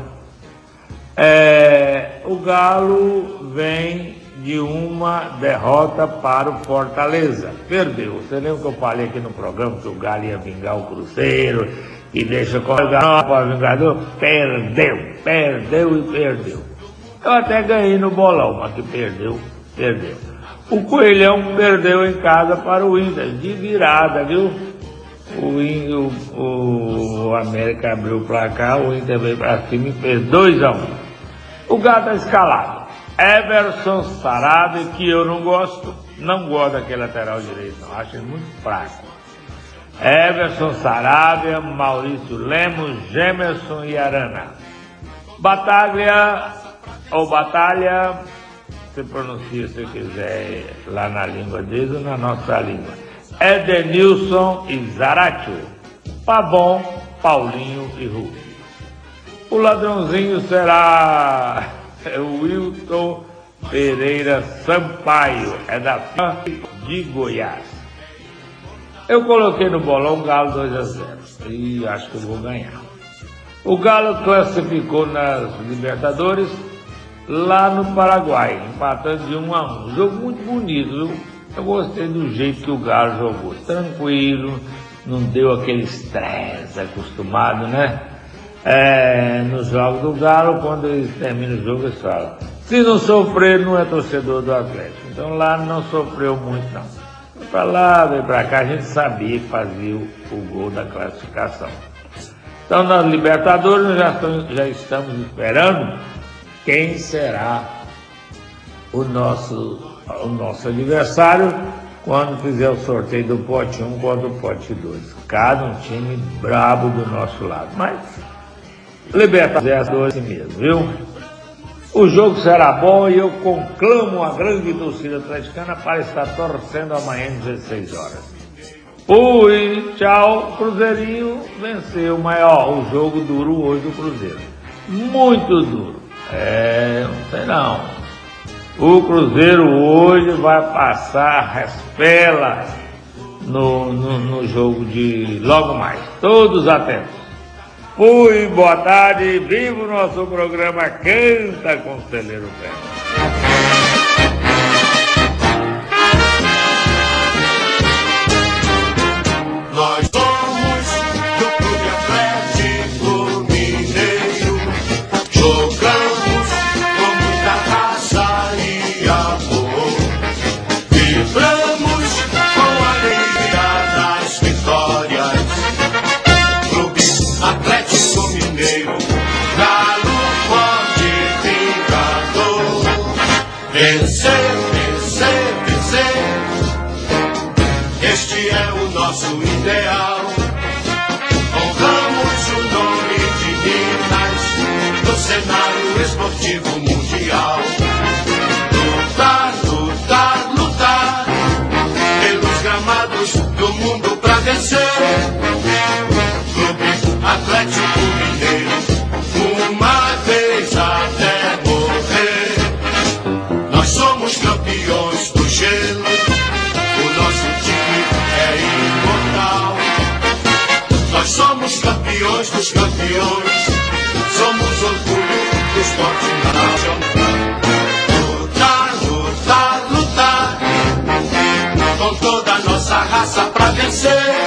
É, o Galo vem de uma derrota para o Fortaleza. Perdeu. Você lembra que eu falei aqui no programa que o Galo ia vingar o Cruzeiro e deixa com o Galo para o Vingador? Perdeu, perdeu e perdeu. Eu até ganhei no bolão, mas que perdeu, perdeu. O Coelhão perdeu em casa para o Inter, de virada, viu? O, o, o América abriu o placar, o Inter veio para cima e fez dois a um. O Galo está escalado. Everson Sarabia, que eu não gosto, não gosto daquele lateral direito, não, acho ele muito fraco. Everson Sarabia, Maurício Lemos, Gemerson e Arana. Batalha, ou Batalha, você pronuncia se quiser lá na língua deles ou na nossa língua. Edenilson e Zaratio. Pavon, Paulinho e Rui. O ladrãozinho será o Wilton Pereira Sampaio, é da F A de Goiás. Eu coloquei no bolão Galo dois a zero e acho que eu vou ganhar. O Galo classificou nas Libertadores lá no Paraguai, empatando de um a um. Jogo muito bonito, viu? Eu gostei do jeito que o Galo jogou, tranquilo, não deu aquele estresse acostumado, né? É, nos jogos do Galo, quando eles terminam o jogo, eles falam: Se não sofrer, não é torcedor do Atlético. Então lá não sofreu muito, não. Foi pra lá, veio pra cá, a gente sabia que fazia o, o gol da classificação. Então, nas Libertadores, nós já estamos, já estamos esperando quem será o nosso, o nosso adversário quando fizer o sorteio do pote um contra o pote dois. Cada um time brabo do nosso lado. Mas, Libertadores é assim mesmo, viu? O jogo será bom e eu conclamo a grande torcida atleticana para estar torcendo amanhã às dezesseis horas. Fui, tchau, Cruzeirinho venceu, mas ó, o jogo duro hoje do Cruzeiro. Muito duro. É, não sei não. O Cruzeiro hoje vai passar respela no, no, no jogo de logo mais. Todos atentos. Fui, boa tarde, viva o nosso programa Canta Conselheiro Pena. Nós somos do Clube Atlético Mineiro, jogamos com muita raça e amor, vibramos com a alegria das vitórias. Clube Atlético Mineiro, galo forte vingador, vencer, vencer, vencer, este é o nosso ideal. Honramos o nome de Minas no cenário esportivo mundial. Lutar, lutar, lutar pelos gramados do mundo pra vencer. Clube Atlético Mineiro, uma vez até morrer. Nós somos campeões do gelo, o nosso time é imortal. Nós somos campeões dos campeões, somos orgulho do esporte nacional. Lutar, lutar, lutar, com toda a nossa raça pra vencer.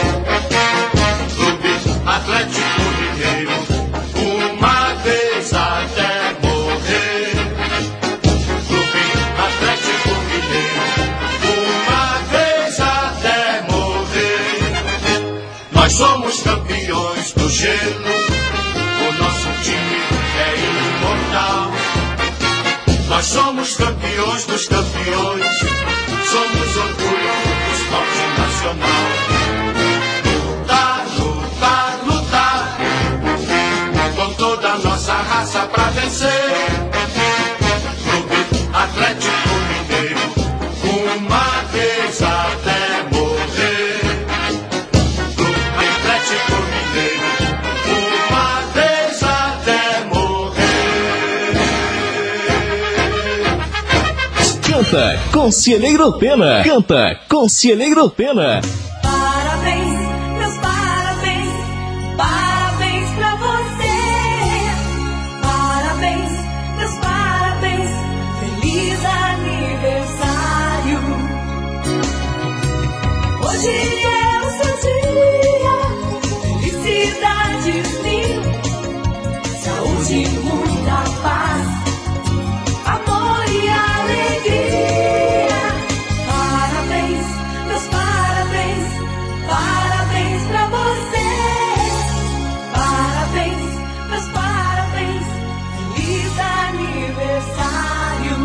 Clube Atlético Mineiro, uma vez até morrer. Clube Atlético Mineiro, uma vez até morrer. Nós somos campeões do gelo, o nosso time é imortal. Nós somos campeões dos campeões, somos orgulho do esporte nacional. Lutar, lutar, lutar, com toda a nossa raça pra vencer. Clube Atlético Mineiro, uma vez até morrer. Clube Atlético Mineiro, uma vez até morrer. Canta Conselheiro Pena. Canta Conselheiro Pena. Parabéns, meus parabéns, parabéns pra você. Parabéns, meus parabéns, feliz aniversário. Hoje é o seu dia, felicidades mil, saúde e muita paz, amor e alegria. Parabéns, meus parabéns, parabéns pra você. Parabéns, meus parabéns, feliz aniversário.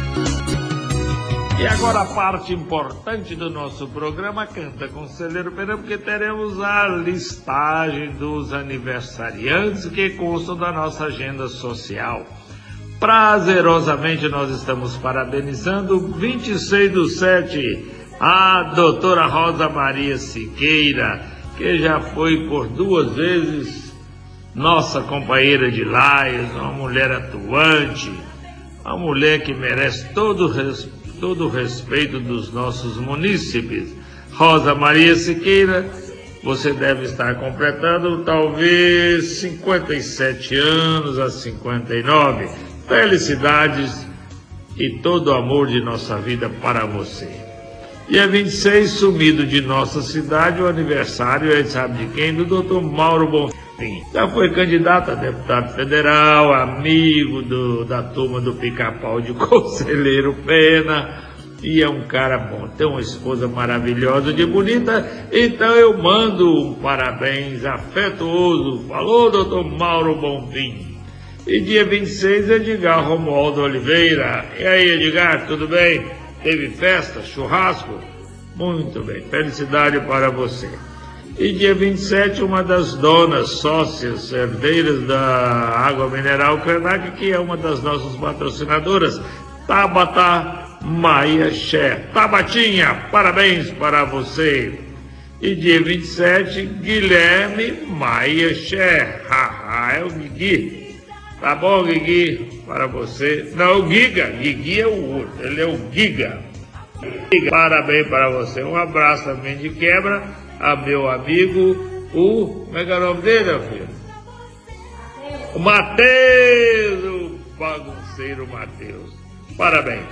E agora a parte importante do nosso programa Canta Conselheiro Pena, porque teremos a listagem dos aniversariantes que constam da nossa agenda social. Prazerosamente nós estamos parabenizando vinte e seis do sete a doutora Rosa Maria Siqueira, que já foi por duas vezes nossa companheira de laios, uma mulher atuante, uma mulher que merece todo o respeito. todo o respeito dos nossos munícipes. Rosa Maria Siqueira, você deve estar completando talvez cinquenta e sete anos a cinquenta e nove. Felicidades e todo o amor de nossa vida para você. Dia vinte e seis, sumido de nossa cidade, o aniversário, sabe de quem? Do doutor Mauro Bonfim. Bonfim. Já foi candidato a deputado federal, amigo do, da turma do Pica-Pau de Conselheiro Pena. E é um cara bom, tem uma esposa maravilhosa de bonita, então eu mando um parabéns afetuoso. Falou, doutor Mauro Bonfim. E dia vinte e seis, Edgar Romualdo Oliveira. E aí, Edgar, tudo bem? Teve festa, churrasco? Muito bem, felicidade para você. E dia vinte e sete, uma das donas, sócias, herdeiras da Água Mineral Krenak, que é uma das nossas patrocinadoras, Tabata Maia Cher. Tabatinha, parabéns para você. E dia vinte e sete, Guilherme Maia Cher. Haha, é o Guigui. Tá bom, Guigui, para você. Não, o Giga. Guigui é o outro, ele é o Giga. Giga. Parabéns para você. Um abraço também de quebra a meu amigo, o... Como é que é o nome dele, meu filho? O Matheus, o bagunceiro Matheus. Parabéns.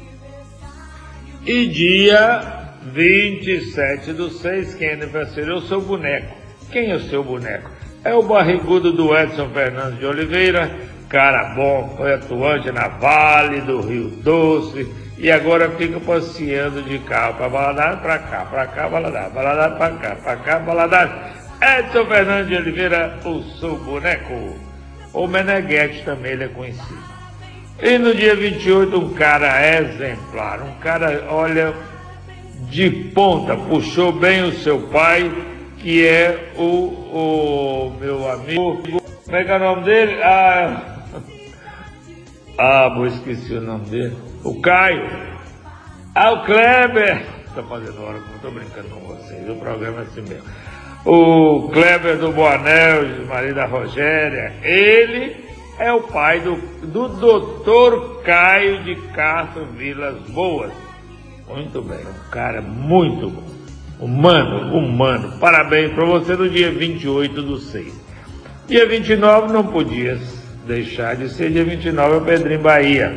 E dia vinte e sete do seis, quem é aniversário é o seu boneco. Quem é o seu boneco? É o barrigudo do Edson Fernandes de Oliveira, cara bom, foi atuante na Vale do Rio Doce e agora fica passeando de carro para Valadares, para cá, para cá, Valadares, Valadares para cá, para cá, Valadares. Edson Fernandes de Oliveira, o seu boneco. O Meneghete também ele é conhecido. E no dia vinte e oito, um cara exemplar, um cara, olha, de ponta, puxou bem o seu pai, que é o, o meu amigo, como é que é o nome dele? Ah, ah, vou esqueci o nome dele, o Caio, ah, o Kleber, estou fazendo hora, não estou brincando com vocês, o programa é assim mesmo, o Kleber do Boanel, marido da Rogéria, ele... é o pai do, do doutor Caio de Castro Vilas Boas. Muito bem, um cara muito bom. Humano, humano. Parabéns para você no dia vinte e oito do seis. Dia vinte e nove não podia deixar de ser, dia vinte e nove é o Pedrinho Bahia.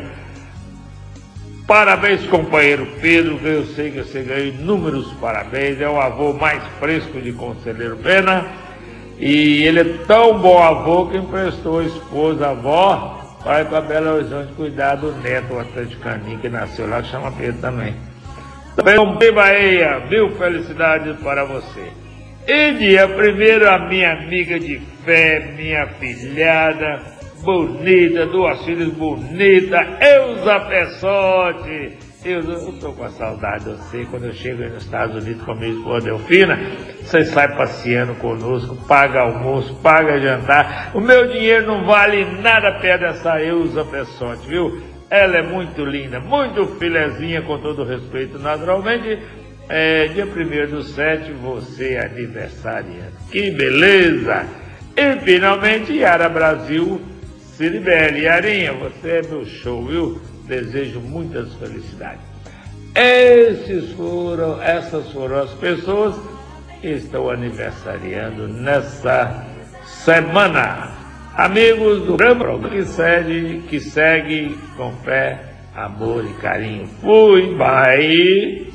Parabéns, companheiro Pedro, que eu sei que você ganhou inúmeros parabéns. É o avô mais fresco de Conselheiro Pena. E ele é tão bom avô que emprestou a esposa, a avó, para ir para Belo Horizonte cuidar do neto, o atleticaninho que nasceu lá, que chama Pedro também. Também, Bahia, mil felicidades para você. E dia primeiro, a minha amiga de fé, minha filhada, bonita, duas filhas bonitas, Elza Pessotti. Eu estou com a saudade de você. Quando eu chego aí nos Estados Unidos com a minha esposa Delfina, você sai passeando conosco, paga almoço, paga jantar. O meu dinheiro não vale nada perto dessa Elza Pessotti, viu? Ela é muito linda, muito filezinha, com todo respeito, naturalmente. É, dia primeiro do sete, você é aniversariante. Que beleza! E finalmente, Yara Brasil, Ciribelli. Yarinha, você é meu show, viu? Desejo muitas felicidades. Esses foram, essas foram as pessoas que estão aniversariando nessa semana. Amigos do programa que segue, que segue com fé, amor e carinho. Fui, bye!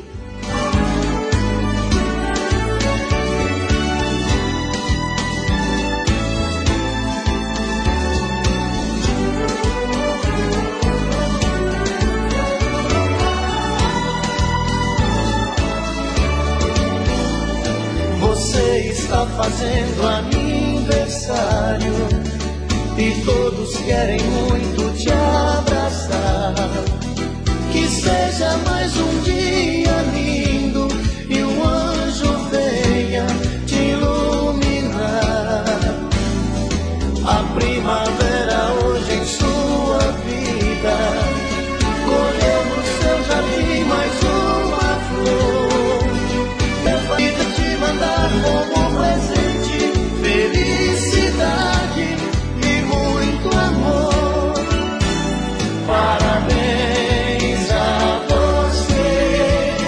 Está fazendo aniversário e todos querem muito te abraçar. Que seja mais um dia lindo e um anjo venha te iluminar. A primavera hoje em sua vida colheu no seu jardim mais uma flor. Eu vida te mandar como presente, felicidade e muito amor. Parabéns a você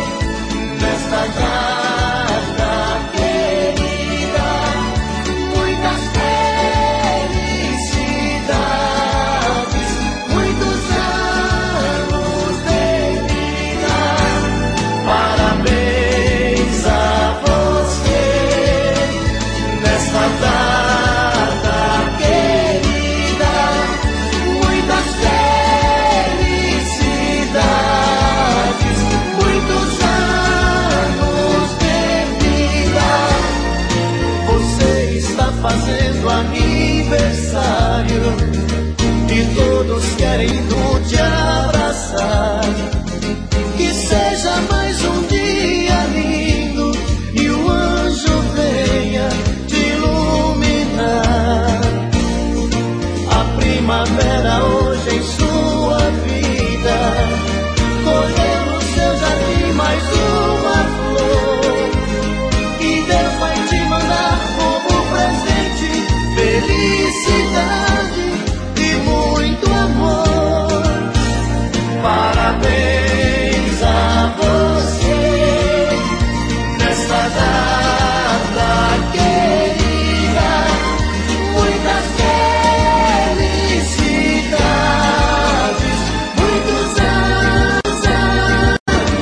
e todos querem tu te abraçar. Que seja mais um dia lindo e o anjo venha te iluminar. A primavera hoje em sua vida colheu no seu jardim mais uma flor, e Deus vai te mandar como presente felicidade e muito amor. Parabéns a você nesta data querida, muitas felicidades, muitos anos.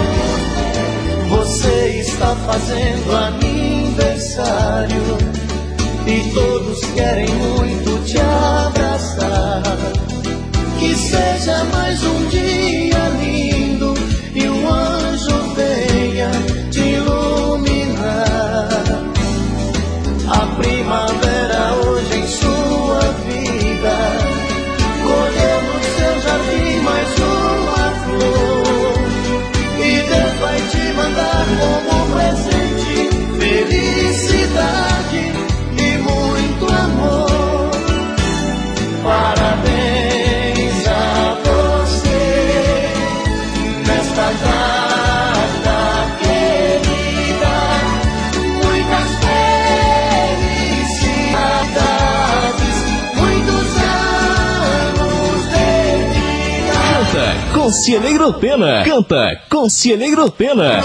Você está fazendo aniversário e todos querem muito te abraçar. Que seja mais um dia lindo e um anjo venha te iluminar. A primavera hoje em sua vida colheu no seu jardim mais uma flor, e Deus vai te mandar como presente felicidade e muito amor. Parabéns a você nesta data querida, muitas felicidades, muitos anos de vida. Canta Conselheiro Pena. Canta Conselheiro Pena.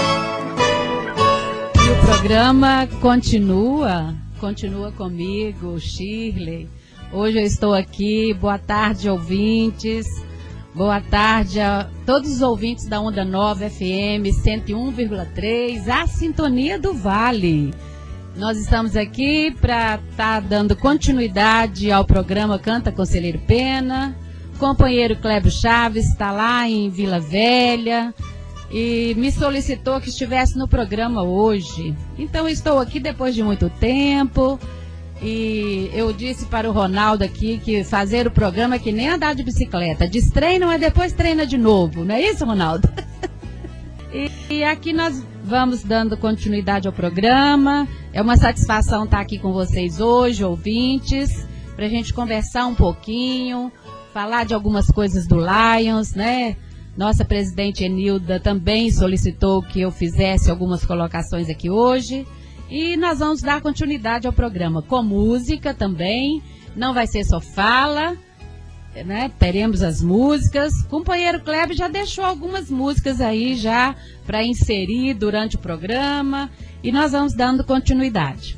E o programa continua, continua comigo, Shirley. Hoje eu estou aqui, boa tarde, ouvintes, boa tarde a todos os ouvintes da Onda Nova F M cento e um vírgula três, a Sintonia do Vale. Nós estamos aqui para estar tá dando continuidade ao programa Canta Conselheiro Pena. O companheiro Clébio Chaves está lá em Vila Velha e me solicitou que estivesse no programa hoje. Então estou aqui depois de muito tempo. E eu disse para o Ronaldo aqui que fazer o programa é que nem andar de bicicleta. Destreina, mas depois treina de novo. Não é isso, Ronaldo? e, e aqui nós vamos dando continuidade ao programa. É uma satisfação estar aqui com vocês hoje, ouvintes, para a gente conversar um pouquinho, falar de algumas coisas do Lions, né? Nossa presidente Enilda também solicitou que eu fizesse algumas colocações aqui hoje. E nós vamos dar continuidade ao programa com música também. Não vai ser só fala, né? Teremos as músicas. O companheiro Kleber já deixou algumas músicas aí já para inserir durante o programa. E nós vamos dando continuidade.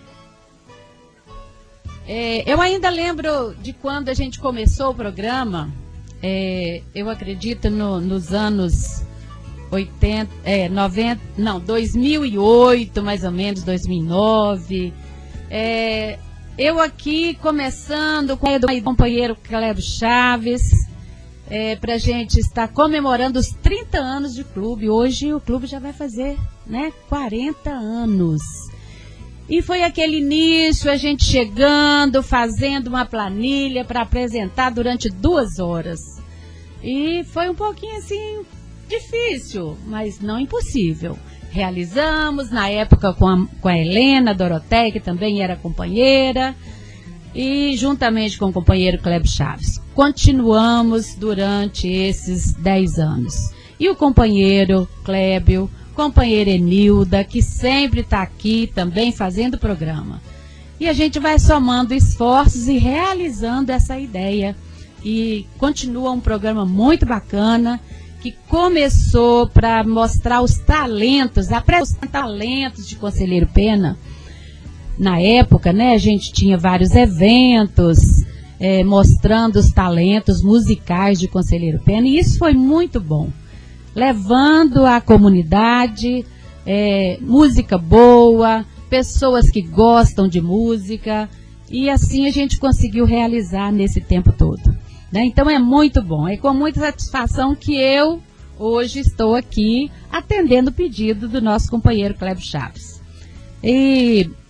É, eu ainda lembro de quando a gente começou o programa. É, eu acredito no, nos anos oitenta, é, noventa, não, dois mil e oito, mais ou menos, dois mil e nove. É, eu aqui começando com o companheiro Clébio Chaves, é, para a gente estar comemorando os trinta anos de clube. Hoje o clube já vai fazer, né, quarenta anos. E foi aquele início, a gente chegando, fazendo uma planilha para apresentar durante duas horas. E foi um pouquinho assim difícil, mas não impossível. Realizamos, na época com a, com a Helena Doroteia, que também era companheira, e juntamente com o companheiro Clébio Chaves. Continuamos durante esses dez anos. E o companheiro Clébio, companheira Enilda, que sempre está aqui também fazendo o programa. E a gente vai somando esforços e realizando essa ideia. E continua um programa muito bacana, que começou para mostrar os talentos, apresentar talentos de Conselheiro Pena. Na época, né, a gente tinha vários eventos é, mostrando os talentos musicais de Conselheiro Pena, e isso foi muito bom. Levando à comunidade é, música boa, pessoas que gostam de música, e assim a gente conseguiu realizar nesse tempo todo. Né? Então é muito bom, é com muita satisfação que eu hoje estou aqui atendendo o pedido do nosso companheiro Clébio Chaves. E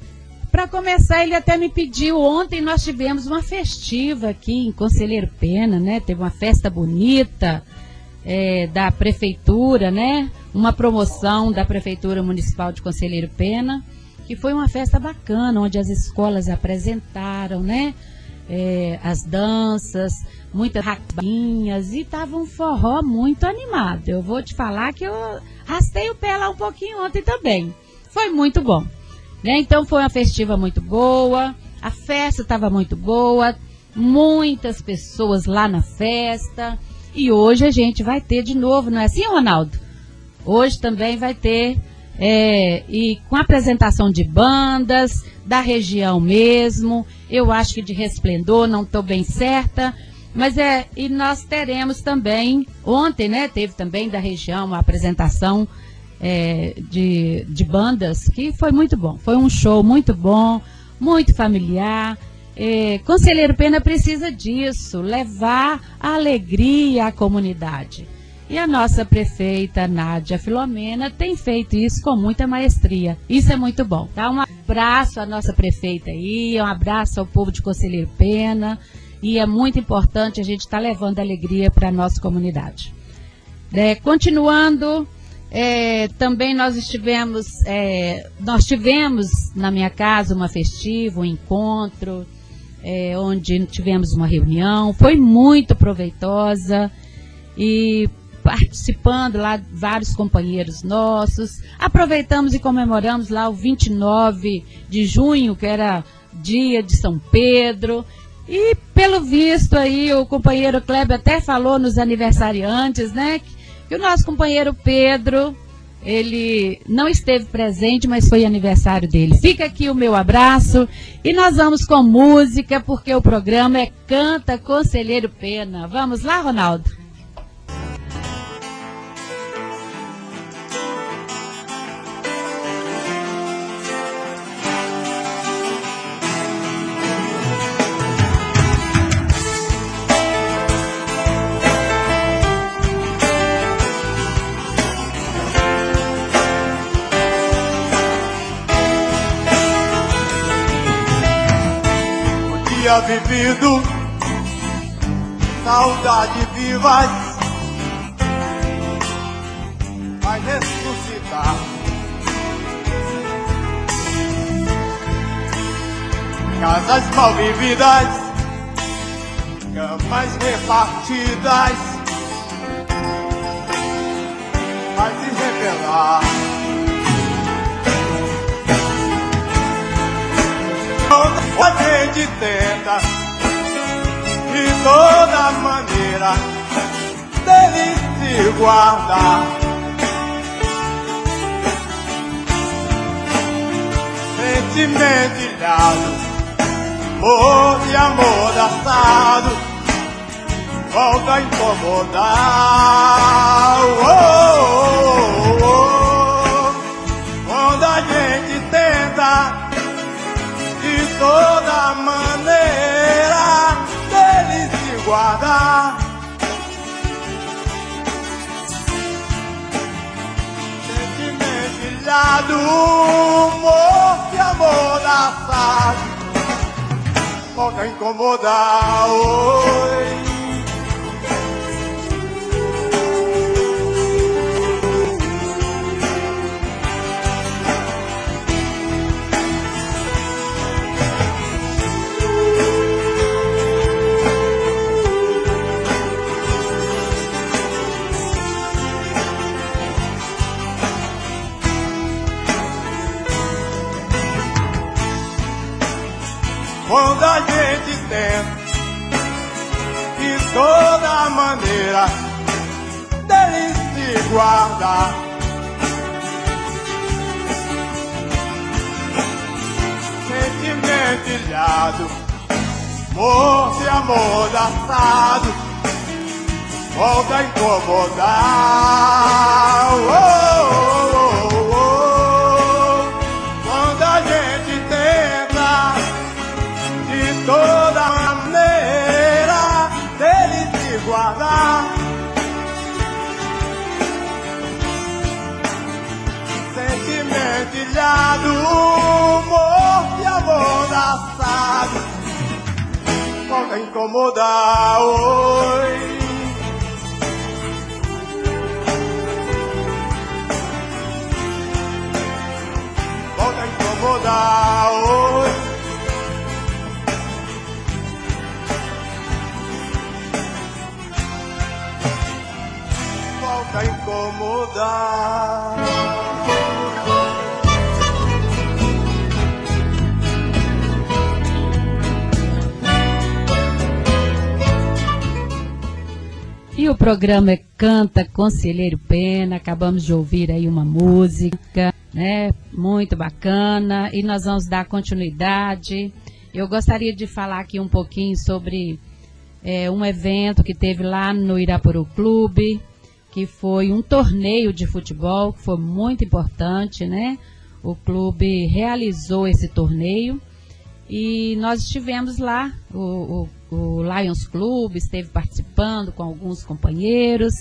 Para começar, ele até me pediu, ontem nós tivemos uma festiva aqui em Conselheiro Pena, né? Teve uma festa bonita é, da prefeitura, né? Uma promoção da Prefeitura Municipal de Conselheiro Pena, que foi uma festa bacana, onde as escolas apresentaram, né? É, as danças, muitas raquinhas, e tava um forró muito animado. Eu vou te falar que eu rastei o pé lá um pouquinho ontem também. Foi muito bom. Né? Então foi uma festiva muito boa, a festa estava muito boa, muitas pessoas lá na festa, e hoje a gente vai ter de novo, não é assim, Ronaldo? Hoje também vai ter, é, e com apresentação de bandas da região mesmo, eu acho que de Resplendor, não estou bem certa, mas é, e nós teremos também, ontem, né, teve também da região uma apresentação É, de, de bandas, que foi muito bom. Foi um show muito bom, muito familiar. É, Conselheiro Pena precisa disso, levar a alegria à comunidade. E a nossa prefeita Nádia Filomena tem feito isso com muita maestria. Isso é muito bom. Dá um abraço à nossa prefeita aí, um abraço ao povo de Conselheiro Pena. E é muito importante a gente estar tá levando alegria para a nossa comunidade. É, continuando... É, também nós estivemos, é, nós tivemos na minha casa uma festiva, um encontro, é, onde tivemos uma reunião, foi muito proveitosa, e participando lá vários companheiros nossos, aproveitamos e comemoramos lá o vinte e nove de junho, que era dia de São Pedro, e pelo visto aí o companheiro Kleber até falou nos aniversariantes, né, que o nosso companheiro Pedro, ele não esteve presente, mas foi aniversário dele. Fica aqui o meu abraço e nós vamos com música, porque o programa é Canta Conselheiro Pena. Vamos lá, Ronaldo? Vivido, saudade vivas, vai ressuscitar. Casas mal vividas, camas repartidas, vai se revelar. A gente tenta de toda maneira dele se guardar. Sentimento ilhado, amor e amordaçado, volta a incomodar. Oh, oh, oh, oh. Quando a gente tenta de toda maneira dele se guardar. Sentimento ilhado, morto e amordaçado, volta a incomodar. Oi. Quando a gente tenta de toda maneira dele se guardar. Sentimento ilhado, morto e amordaçado, volta a incomodar. Oh, oh, oh, oh. Quando a gente tenta de toda maneira dele se guardar. Sentimento ilhado, morto e amordaçado, volta a incomodar, oi. Volta a incomodar, oi. Volta a incomodar. E o programa é Canta Conselheiro Pena. Acabamos de ouvir aí uma música, né, muito bacana, e nós vamos dar continuidade. Eu gostaria de falar aqui um pouquinho sobre é, um evento que teve lá no Irapuru Clube, que foi um torneio de futebol, que foi muito importante, né? O clube realizou esse torneio e nós estivemos lá, o, o, o Lions Clube esteve participando com alguns companheiros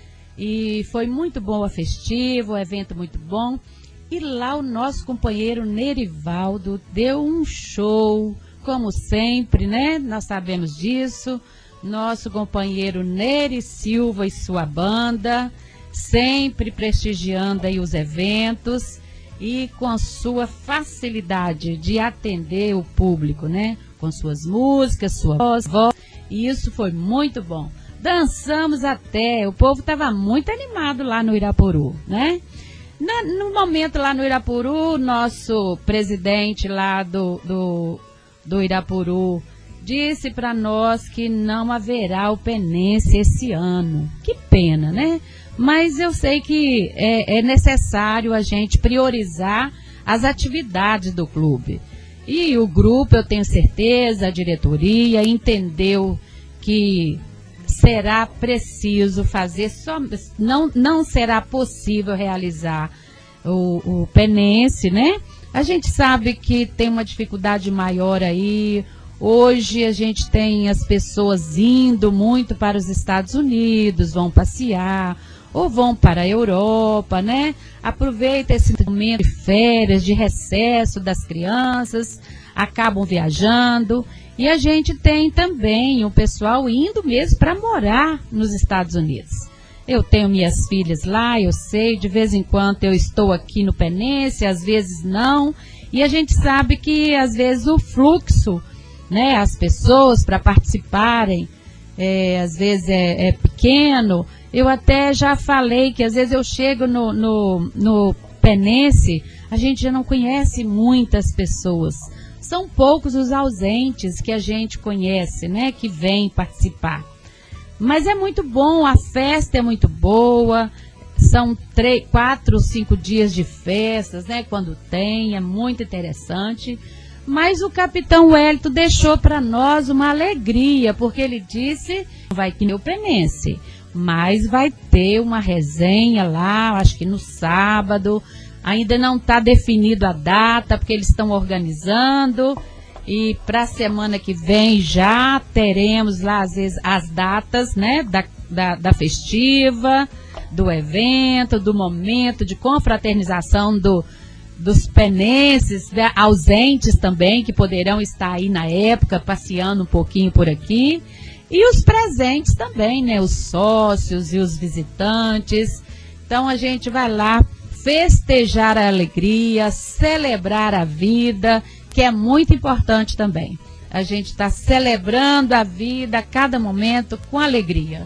e foi muito bom a festiva, o evento muito bom. E lá o nosso companheiro Nerivaldo deu um show, como sempre, né? Nós sabemos disso. Nosso companheiro Nery Silva e sua banda, sempre prestigiando aí os eventos e com sua facilidade de atender o público, né? Com suas músicas, sua voz, voz, e isso foi muito bom. Dançamos até, o povo estava muito animado lá no Irapuru, né? Na, no momento lá no Irapuru, nosso presidente lá do, do, do Irapuru disse para nós que não haverá o Penense esse ano. Que pena, né? Mas eu sei que é, é necessário a gente priorizar as atividades do clube. E o grupo, eu tenho certeza, a diretoria entendeu que será preciso fazer, só, não, não será possível realizar o, o Penense, né? A gente sabe que tem uma dificuldade maior aí. Hoje a gente tem as pessoas indo muito para os Estados Unidos, vão passear, ou vão para a Europa, né? Aproveita esse momento de férias, de recesso das crianças, acabam viajando. E a gente tem também o pessoal indo mesmo para morar nos Estados Unidos. Eu tenho minhas filhas lá, eu sei, de vez em quando eu estou aqui no Penense, às vezes não. E a gente sabe que às vezes o fluxo, né, as pessoas para participarem, é, às vezes é, é pequeno. Eu até já falei que às vezes eu chego no, no, no Penense, a gente já não conhece muitas pessoas. São poucos os ausentes que a gente conhece, né, que vêm participar. Mas é muito bom, a festa é muito boa, são três, quatro, cinco dias de festas, né, quando tem, é muito interessante. Mas o capitão Wellington deixou para nós uma alegria, porque ele disse, vai que nem o Penense, mas vai ter uma resenha lá, acho que no sábado. Ainda não está definido a data, porque eles estão organizando. E para a semana que vem já teremos lá, às vezes, as datas, né, da, da, da festiva, do evento, do momento de confraternização do, dos penenses, né, ausentes também, que poderão estar aí na época, passeando um pouquinho por aqui. E os presentes também, né, os sócios e os visitantes. Então a gente vai lá festejar a alegria, celebrar a vida, que é muito importante também. A gente está celebrando a vida a cada momento com alegria.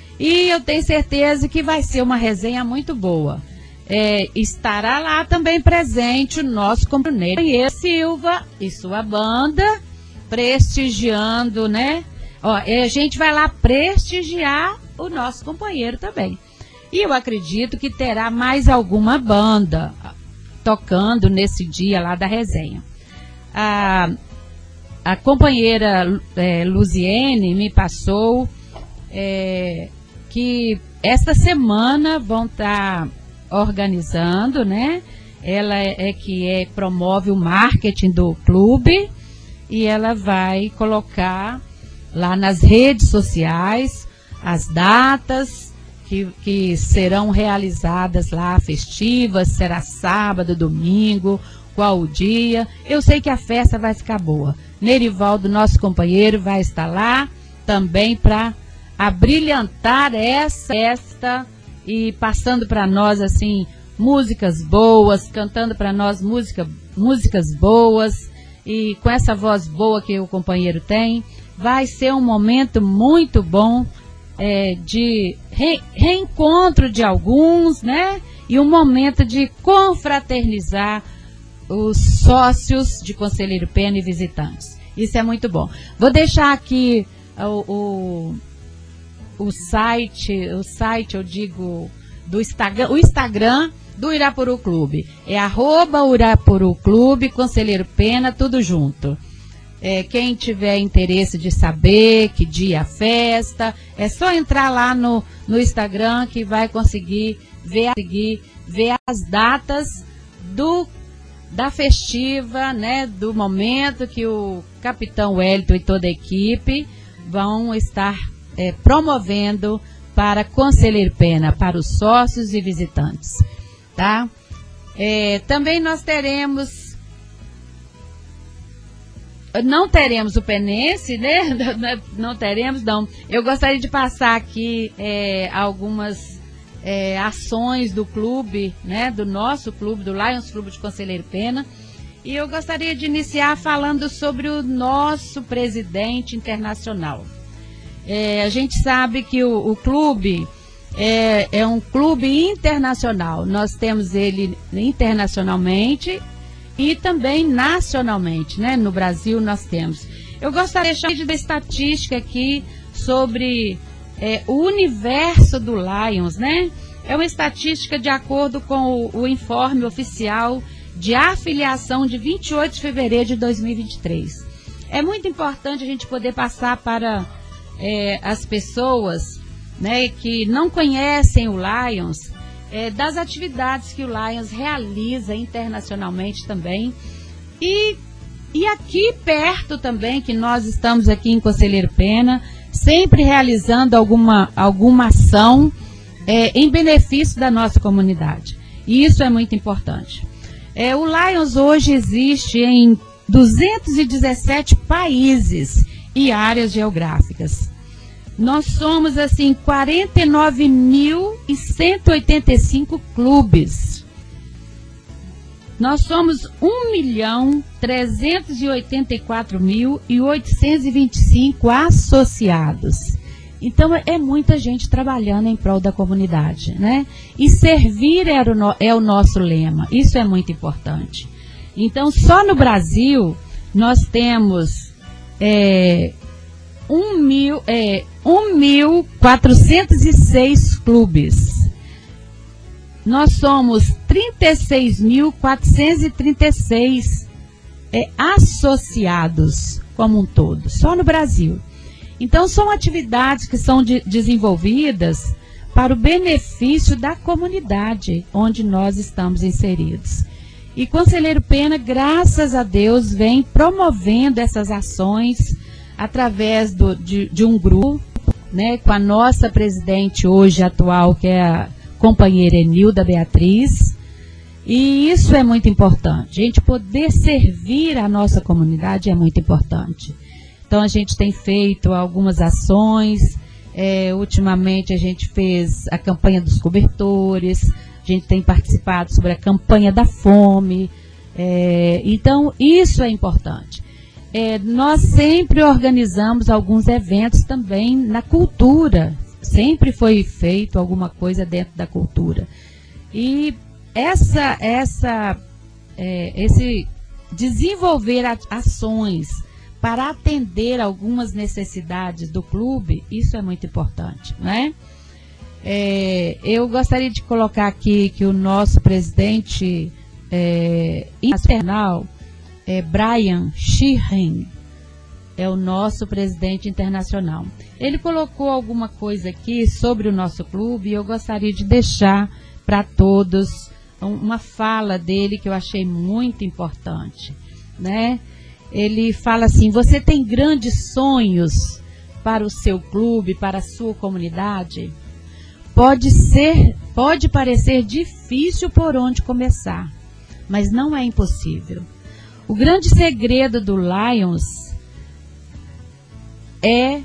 E eu tenho certeza que vai ser uma resenha muito boa. É, estará lá também presente o nosso companheiro Silva e sua banda, prestigiando, né? Ó, a gente vai lá prestigiar o nosso companheiro também. E eu acredito que terá mais alguma banda tocando nesse dia lá da resenha. A, a companheira é, Luziene me passou é, que esta semana vão estar organizando, né? Ela é, é que é, promove o marketing do clube e ela vai colocar lá nas redes sociais as datas Que, que serão realizadas lá, festivas, será sábado, domingo, qual o dia. Eu sei que a festa vai ficar boa. Nerivaldo, nosso companheiro, vai estar lá também para abrilhantar essa festa e passando para nós assim músicas boas, cantando para nós música, músicas boas e com essa voz boa que o companheiro tem. Vai ser um momento muito bom é, de re, reencontro de alguns, né? E um momento de confraternizar os sócios de Conselheiro Pena e visitantes. Isso é muito bom. Vou deixar aqui o, o, o site, o site, eu digo, do Instagram, o Instagram do Irapuru Clube. É arroba Irapuru Clube, Conselheiro Pena, tudo junto. É, quem tiver interesse de saber que dia é a festa, é só entrar lá no, no Instagram que vai conseguir ver, conseguir ver as datas do, da festiva, né, do momento que o capitão Wellington e toda a equipe vão estar é, promovendo para Conselheiro Pena, para os sócios e visitantes. Tá? É, também nós teremos... Não teremos o penense, né? Não teremos, não. Eu gostaria de passar aqui é, algumas é, ações do clube, né? Do nosso clube, do Lions Clube de Conselheiro Pena. E eu gostaria de iniciar falando sobre o nosso presidente internacional. É, a gente sabe que o, o clube é, é um clube internacional. Nós temos ele internacionalmente e também nacionalmente, né? No Brasil nós temos. Eu gostaria de deixar uma estatística aqui sobre é, o universo do Lions, né? É uma estatística de acordo com o, o informe oficial de afiliação de vinte e oito de fevereiro de dois mil e vinte e três. É muito importante a gente poder passar para é, as pessoas, né, que não conhecem o Lions, É, das atividades que o Lions realiza internacionalmente também. E, e aqui perto também, que nós estamos aqui em Conselheiro Pena, sempre realizando alguma, alguma ação é, em benefício da nossa comunidade. E isso é muito importante. É, o Lions hoje existe em duzentos e dezessete países e áreas geográficas. Nós somos, assim, quarenta e nove mil cento e oitenta e cinco clubes. Nós somos um milhão trezentos e oitenta e quatro mil oitocentos e vinte e cinco associados. Então, é muita gente trabalhando em prol da comunidade, né? E servir é o, é o nosso lema. Isso é muito importante. Então, só no Brasil, nós temos... É, um mil, é, um mil quatrocentos e seis clubes. Nós somos trinta e seis mil quatrocentos e trinta e seis é, associados como um todo, só no Brasil. Então, são atividades que são de, desenvolvidas para o benefício da comunidade onde nós estamos inseridos. E Conselheiro Pena, graças a Deus, vem promovendo essas ações através do, de, de um grupo, né, com a nossa presidente hoje atual, que é a companheira Enilda Beatriz. E isso é muito importante. A gente poder servir a nossa comunidade é muito importante. Então, a gente tem feito algumas ações. É, ultimamente, a gente fez a campanha dos cobertores. A gente tem participado sobre a campanha da fome. É, então, isso é importante. É, nós sempre organizamos alguns eventos também na cultura. Sempre foi feito alguma coisa dentro da cultura. E essa, essa, é, esse desenvolver ações para atender algumas necessidades do clube, isso é muito importante, né? É, eu gostaria de colocar aqui que o nosso presidente é, internacional, É, Brian Sheehan, é o nosso presidente internacional. Ele colocou alguma coisa aqui sobre o nosso clube e eu gostaria de deixar para todos uma fala dele que eu achei muito importante, né? Ele fala assim: você tem grandes sonhos para o seu clube, para a sua comunidade? Pode ser, pode parecer difícil por onde começar, mas não é impossível. O grande segredo do Lions é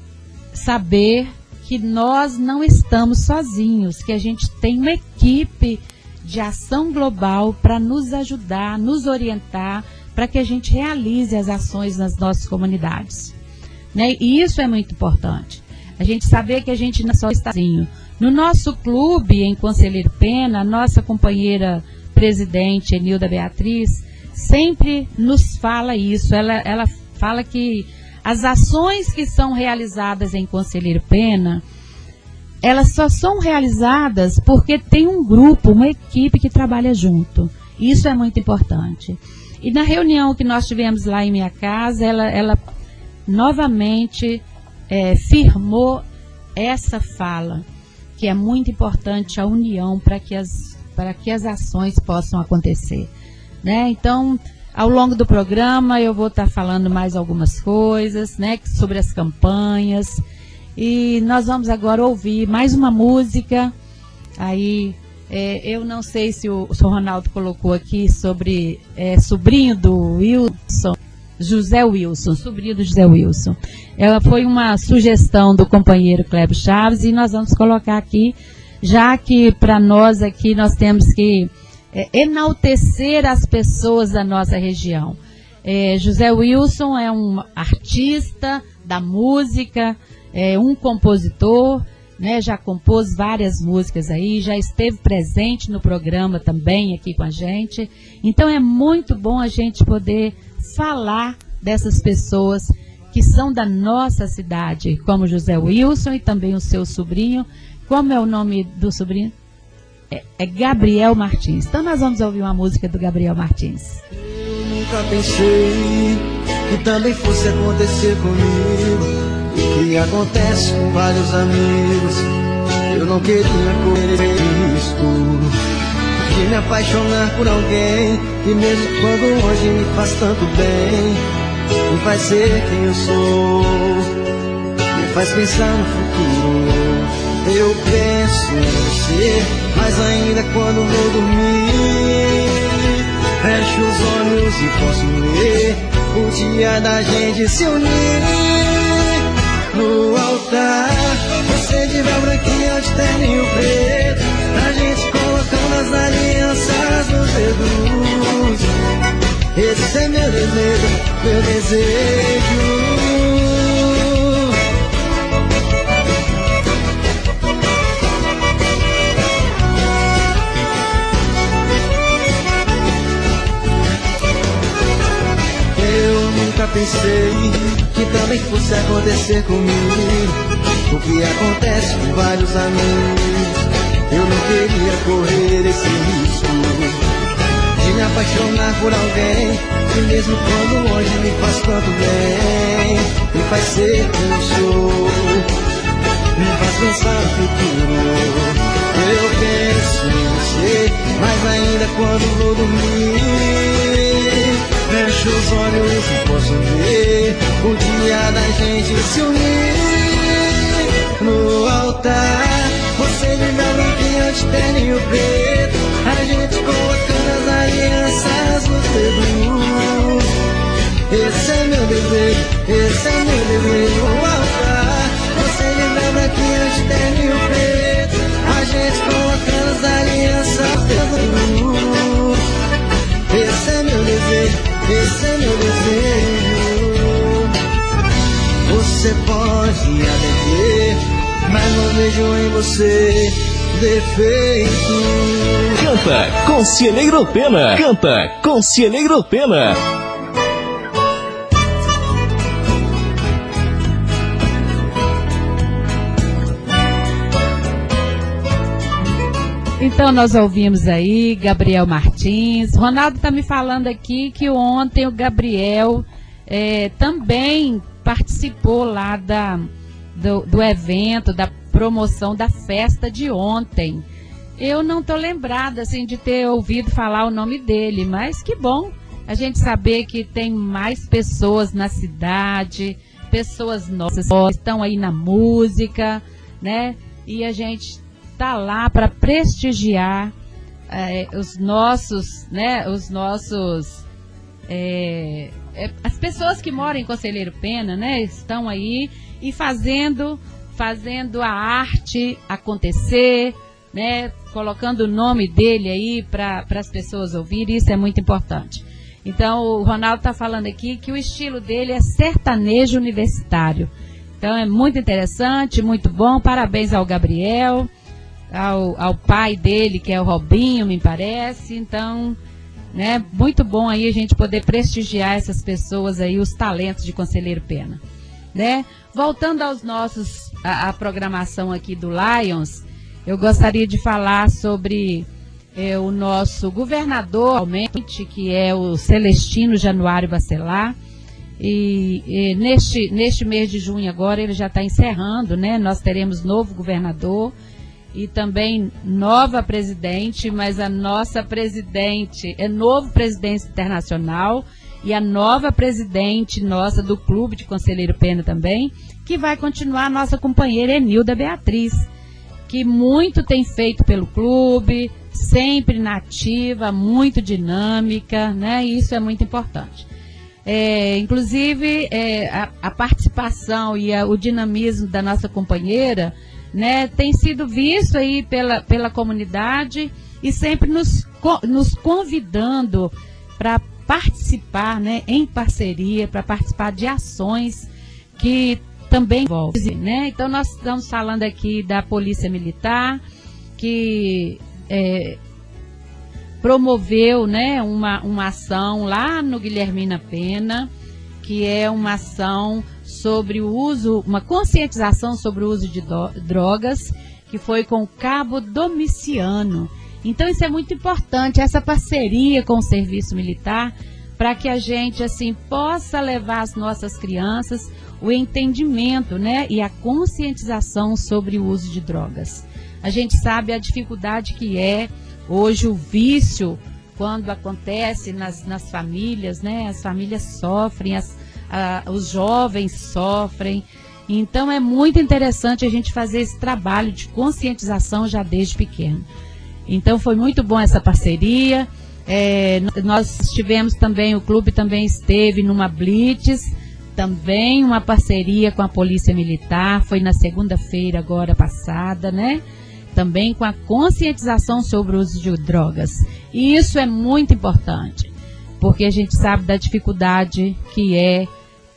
saber que nós não estamos sozinhos, que a gente tem uma equipe de ação global para nos ajudar, nos orientar, para que a gente realize as ações nas nossas comunidades. Né? E isso é muito importante. A gente saber que a gente não só está sozinho. No nosso clube, em Conselheiro Pena, a nossa companheira presidente, Enilda Beatriz, sempre nos fala isso. Ela, ela fala que as ações que são realizadas em Conselheiro Pena, elas só são realizadas porque tem um grupo, uma equipe que trabalha junto. Isso é muito importante. E na reunião que nós tivemos lá em minha casa, ela, ela novamente é, firmou essa fala, que é muito importante a união para que as, para que as ações possam acontecer. Né? Então, ao longo do programa, eu vou estar falando mais algumas coisas, né, sobre as campanhas. E nós vamos agora ouvir mais uma música. Aí, é, eu não sei se o, se o Ronaldo colocou aqui sobre é, sobrinho do Wilson, José Wilson, sobrinho do José Wilson. Ela foi uma sugestão do companheiro Clébio Chaves e nós vamos colocar aqui, já que para nós aqui nós temos que é, enaltecer as pessoas da nossa região. É, José Wilson é um artista da música, é um compositor, né, já compôs várias músicas aí, já esteve presente no programa também aqui com a gente. Então é muito bom a gente poder falar dessas pessoas que são da nossa cidade, como José Wilson e também o seu sobrinho. Como é o nome do sobrinho? É, é Gabriel Martins. Então nós vamos ouvir uma música do Gabriel Martins. Eu nunca pensei que também fosse acontecer comigo, que acontece com vários amigos. Eu não queria correr risco de me apaixonar por alguém que mesmo quando hoje me faz tanto bem, me faz ser quem eu sou, me faz pensar no futuro. Eu penso em você, mas ainda quando vou dormir, fecho os olhos e posso ver o dia da gente se unir. No altar, você de véu branquinho de terninho preto, a gente colocando as alianças nos dedos. Esse é meu desejo, meu desejo. Eu nunca pensei que também fosse acontecer comigo o que acontece com vários amigos. Eu não queria correr esse risco de me apaixonar por alguém que mesmo quando longe me faz tanto bem, me faz ser quem eu sou, me faz pensar no futuro. Eu penso em você, mas ainda quando vou dormir, fecho os olhos e posso ver o dia da gente se unir. No altar, você de meu branquinho de terninho preto, a gente colocando as alianças nos dedos. Esse é meu desejo, esse é meu desejo. No altar, você de meu branquinho de terninho preto, a gente colocando as alianças nos dedos. Esse é meu desejo, esse é meu desejo. Você pode até, mas não vejo em você defeito. Canta Conselheiro Pena. Canta Conselheiro Pena. Então nós ouvimos aí Gabriel Martins. Ronaldo está me falando aqui que ontem o Gabriel é, também participou lá da, do, do evento, da promoção da festa de ontem. Eu não estou lembrada assim, de ter ouvido falar o nome dele, mas que bom a gente saber que tem mais pessoas na cidade, pessoas nossas que estão aí na música, né? E a gente está lá para prestigiar é, os nossos, né, os nossos, é, é, as pessoas que moram em Conselheiro Pena, né, estão aí e fazendo, fazendo a arte acontecer, né, colocando o nome dele aí para as pessoas ouvirem, isso é muito importante. Então, o Ronaldo está falando aqui que o estilo dele é sertanejo universitário. Então, é muito interessante, muito bom. Parabéns ao Gabriel, ao, ao pai dele, que é o Robinho, me parece. Então, né, muito bom aí a gente poder prestigiar essas pessoas aí, os talentos de Conselheiro Pena. Né? Voltando aos nossos, a, a programação aqui do Lions, eu gostaria de falar sobre... É o nosso governador, atualmente, que é o Celestino Januário Bacelar, e, e neste, neste mês de junho agora ele já está encerrando, né? Nós teremos novo governador e também nova presidente, mas a nossa presidente é novo presidente internacional e a nova presidente nossa do Clube de Conselheiro Pena também, que vai continuar a nossa companheira Enilda Beatriz, que muito tem feito pelo clube, sempre nativa, muito dinâmica, né? E isso é muito importante. É, inclusive, é, a, a participação e a, o dinamismo da nossa companheira, né, tem sido visto aí pela, pela comunidade e sempre nos, nos convidando para participar, né, em parceria, para participar de ações que também envolvem, né? Então, nós estamos falando aqui da Polícia Militar, que é, promoveu, né, uma, uma ação lá no Guilhermina Pena, que é uma ação sobre o uso, uma conscientização sobre o uso de do, drogas, que foi com o Cabo Domiciano. Então, isso é muito importante, essa parceria com o Serviço Militar, para que a gente, assim, possa levar às nossas crianças o entendimento, né, e a conscientização sobre o uso de drogas. A gente sabe a dificuldade que é hoje o vício, quando acontece nas, nas famílias, né, as famílias sofrem, as, a, os jovens sofrem. Então, é muito interessante a gente fazer esse trabalho de conscientização já desde pequeno. Então, foi muito bom essa parceria. É, nós tivemos também, o clube também esteve numa Blitz, também uma parceria com a Polícia Militar, foi na segunda-feira agora passada, né? Também com a conscientização sobre o uso de drogas. E isso é muito importante, porque a gente sabe da dificuldade que é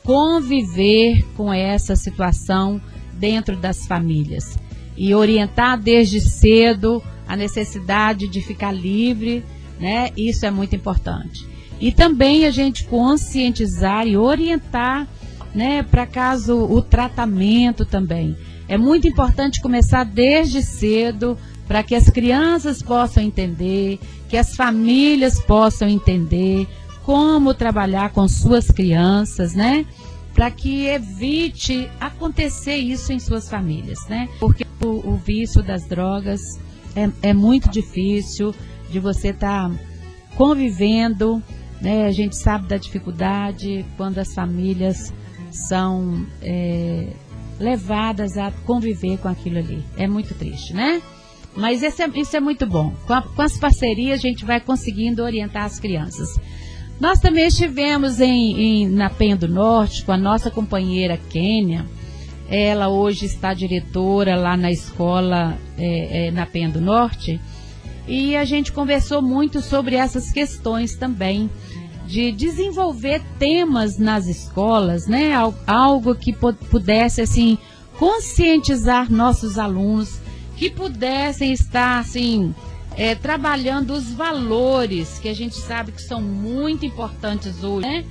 conviver com essa situação dentro das famílias. E orientar desde cedo a necessidade de ficar livre, né? Isso é muito importante. E também a gente conscientizar e orientar, né, para caso o tratamento também. É muito importante começar desde cedo para que as crianças possam entender, que as famílias possam entender como trabalhar com suas crianças, né? Para que evite acontecer isso em suas famílias, né? Porque o, o vício das drogas é, é muito difícil de você estar tá convivendo, né? A gente sabe da dificuldade quando as famílias são é, levadas a conviver com aquilo ali. É muito triste, né? Mas esse é, isso é muito bom. Com, a, com as parcerias a gente vai conseguindo orientar as crianças. Nós também estivemos em, em, na Penha do Norte com a nossa companheira Kênia. Ela hoje está diretora lá na escola é, é, na Penha do Norte. E a gente conversou muito sobre essas questões também, de desenvolver temas nas escolas, né? Algo que pudesse, assim, conscientizar nossos alunos, que pudessem estar, assim, é, trabalhando os valores que a gente sabe que são muito importantes hoje, né?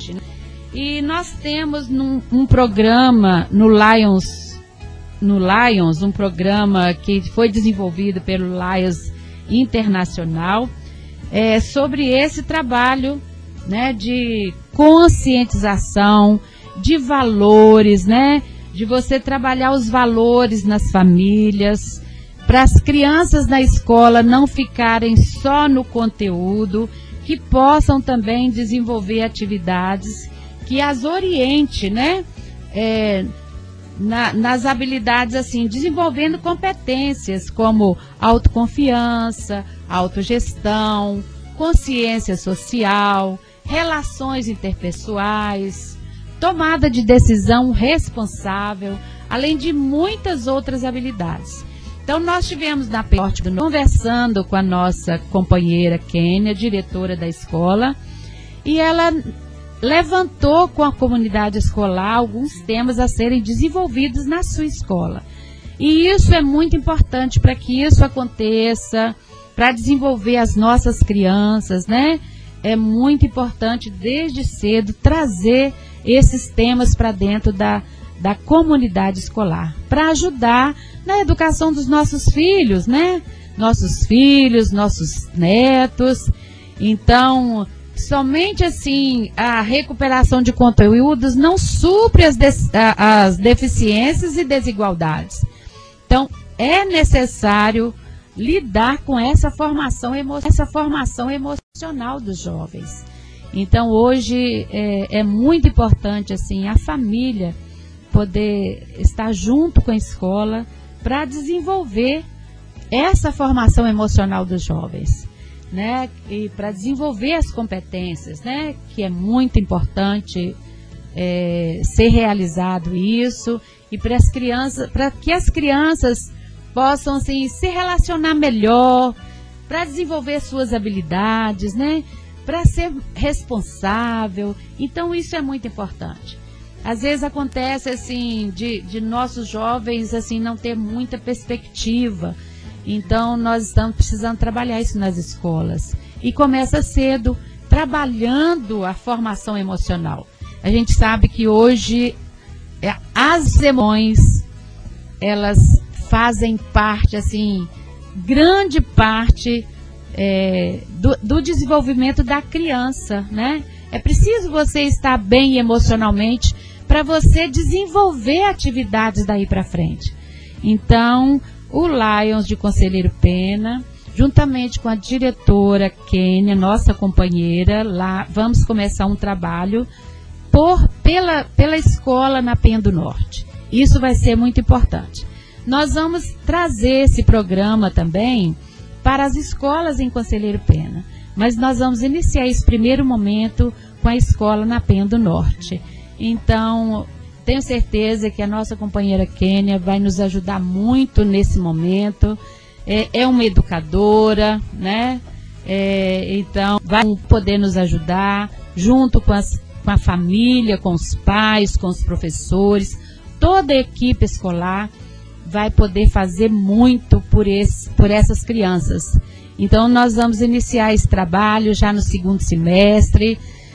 E nós temos num, um programa no Lions, no Lions, um programa que foi desenvolvido pelo Lions Internacional, é, sobre esse trabalho, né, de conscientização, de valores, né, de você trabalhar os valores nas famílias, para as crianças na escola não ficarem só no conteúdo, que possam também desenvolver atividades que as oriente, né, é, na, nas habilidades, assim, desenvolvendo competências como autoconfiança, autogestão, consciência social, relações interpessoais, tomada de decisão responsável, além de muitas outras habilidades. Então, nós tivemos na Norte conversando com a nossa companheira Kênia, diretora da escola, e ela levantou com a comunidade escolar alguns temas a serem desenvolvidos na sua escola. E isso é muito importante para que isso aconteça, para desenvolver as nossas crianças, né? É muito importante, desde cedo, trazer esses temas para dentro da, da comunidade escolar, para ajudar na educação dos nossos filhos, né? Nossos filhos, nossos netos. Então, somente assim, a recuperação de conteúdos não supre as, de, as deficiências e desigualdades. Então, é necessário lidar com essa formação, emo essa formação emocional dos jovens. Então, hoje é, é muito importante assim, a família poder estar junto com a escola para desenvolver essa formação emocional dos jovens, né? E para desenvolver as competências, né? Que é muito importante é, ser realizado isso, e para as crianças, para que as crianças possam assim, se relacionar melhor, para desenvolver suas habilidades, né? Para ser responsável. Então, isso é muito importante. Às vezes acontece assim, de, de nossos jovens assim, não ter muita perspectiva. Então, nós estamos precisando trabalhar isso nas escolas. E começa cedo, trabalhando a formação emocional. A gente sabe que hoje é, as emoções, elas fazem parte, assim, grande parte é, do, do desenvolvimento da criança, né? É preciso você estar bem emocionalmente para você desenvolver atividades daí para frente. Então, o Lions de Conselheiro Pena, juntamente com a diretora Kênia, nossa companheira, lá vamos começar um trabalho por, pela, pela escola na Penha do Norte. Isso vai ser muito importante. Nós vamos trazer esse programa também para as escolas em Conselheiro Pena, mas nós vamos iniciar esse primeiro momento com a escola na Penha do Norte. Então, tenho certeza que a nossa companheira Kênia vai nos ajudar muito nesse momento. É, é uma educadora, né? É, então, vai poder nos ajudar junto com, as, com a família, com os pais, com os professores, toda a equipe escolar vai poder fazer muito por, esse, por essas crianças. Então, nós vamos iniciar esse trabalho já no segundo semestre,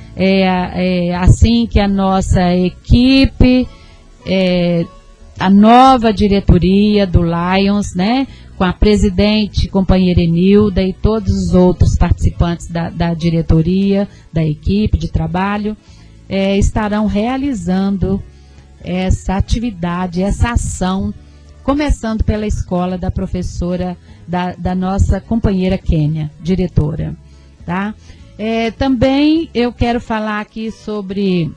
é, é, assim que a nossa equipe, é, a nova diretoria do Lions, né, com a presidente, companheira Enilda e todos os outros participantes da, da diretoria, da equipe de trabalho, é, estarão realizando essa atividade, essa ação, começando pela escola da professora, da, da nossa companheira Kênia, diretora. Tá? É, também eu quero falar aqui sobre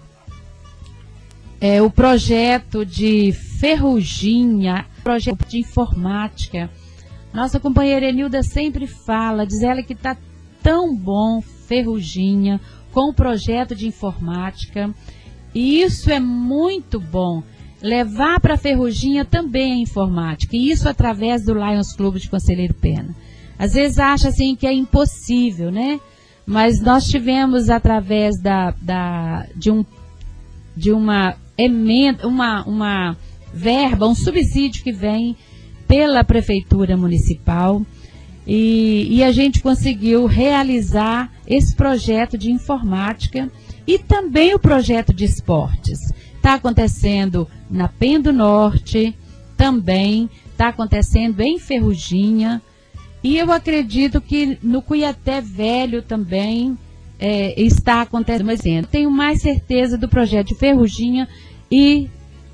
é, o projeto de Ferruginha, projeto de informática. Nossa companheira Enilda sempre fala, diz ela que está tão bom Ferruginha com o projeto de informática. E isso é muito bom. Levar para a Ferruginha também a informática, e isso através do Lions Clube de Conselheiro Pena. Às vezes acha assim que é impossível, né? Mas nós tivemos através da, da, de, um, de uma emenda, uma, uma verba, um subsídio que vem pela Prefeitura Municipal, e, e a gente conseguiu realizar esse projeto de informática e também o projeto de esportes. Está acontecendo na Penha do Norte, também está acontecendo em Ferruginha, e eu acredito que no Cuiaté Velho também é, está acontecendo. Mas eu tenho mais certeza do projeto de Ferruginha e,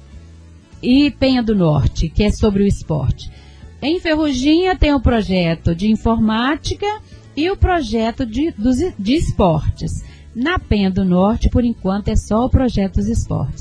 e Penha do Norte, que é sobre o esporte. Em Ferruginha tem o projeto de informática e o projeto de, dos, de esportes. Na Penha do Norte, por enquanto, é só o projeto dos esportes.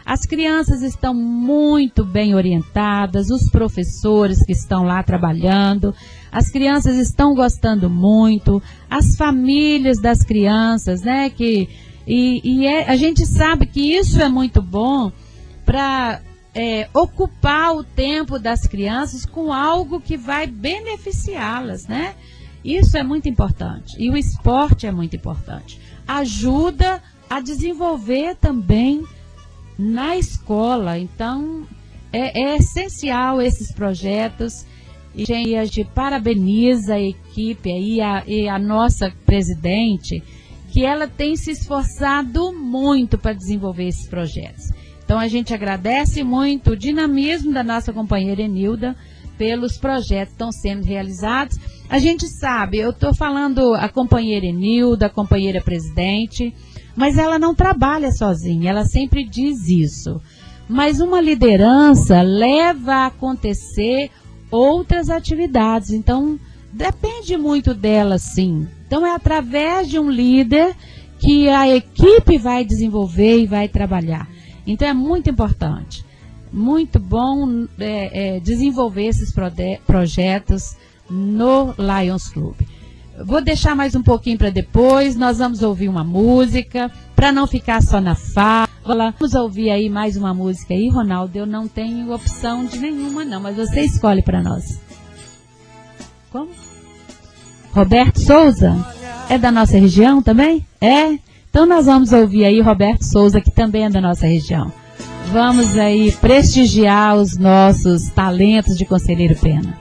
As crianças estão muito bem orientadas, os professores que estão lá trabalhando, as crianças estão gostando muito, as famílias das crianças, né? Que, e e é, a gente sabe que isso é muito bom para é, ocupar o tempo das crianças com algo que vai beneficiá-las, né? Isso é muito importante. E o esporte é muito importante. Ajuda a desenvolver também na escola. Então, é, é essencial esses projetos. E a gente parabeniza a equipe aí, a, e a nossa presidente, que ela tem se esforçado muito para desenvolver esses projetos. Então, a gente agradece muito o dinamismo da nossa companheira Enilda pelos projetos que estão sendo realizados. A gente sabe, eu estou falando a companheira Enilda, a companheira presidente, mas ela não trabalha sozinha, ela sempre diz isso. Mas uma liderança leva a acontecer outras atividades, então depende muito dela, sim. Então é através de um líder que a equipe vai desenvolver e vai trabalhar. Então é muito importante, muito bom é, é, desenvolver esses projetos no Lions Club. Vou deixar mais um pouquinho para depois, nós vamos ouvir uma música, para não ficar só na fala. Vamos ouvir aí mais uma música aí, Ronaldo. Eu não tenho opção de nenhuma não, mas você escolhe para nós. Como? Roberto Souza? É da nossa região também? É? Então nós vamos ouvir aí Roberto Souza, que também é da nossa região. Vamos aí prestigiar os nossos talentos de Conselheiro Pena.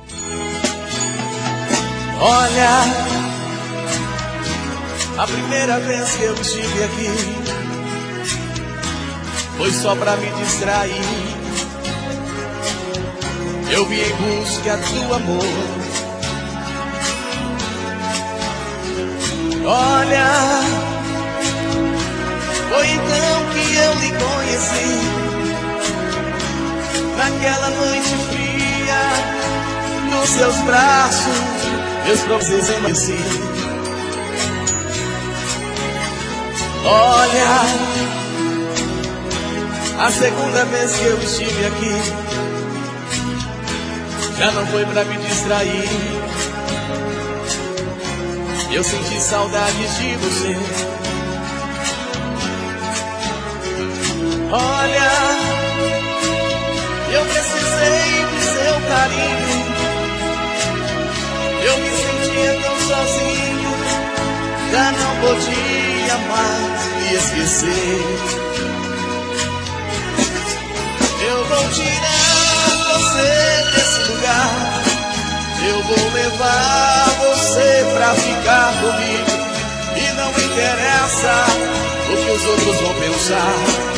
Olha, a primeira vez que eu estive aqui foi só pra me distrair. Eu vim em busca do amor. Olha, foi então que eu lhe conheci, naquela noite fria, nos seus braços. Meus próprios amanheci. Olha, a segunda vez que eu estive aqui já não foi pra me distrair. Eu senti saudades de você. Olha, eu precisei do seu carinho. Eu me sentia tão sozinho, já não podia mais me esquecer. Eu vou tirar você desse lugar, eu vou levar você pra ficar comigo. E não interessa o que os outros vão pensar.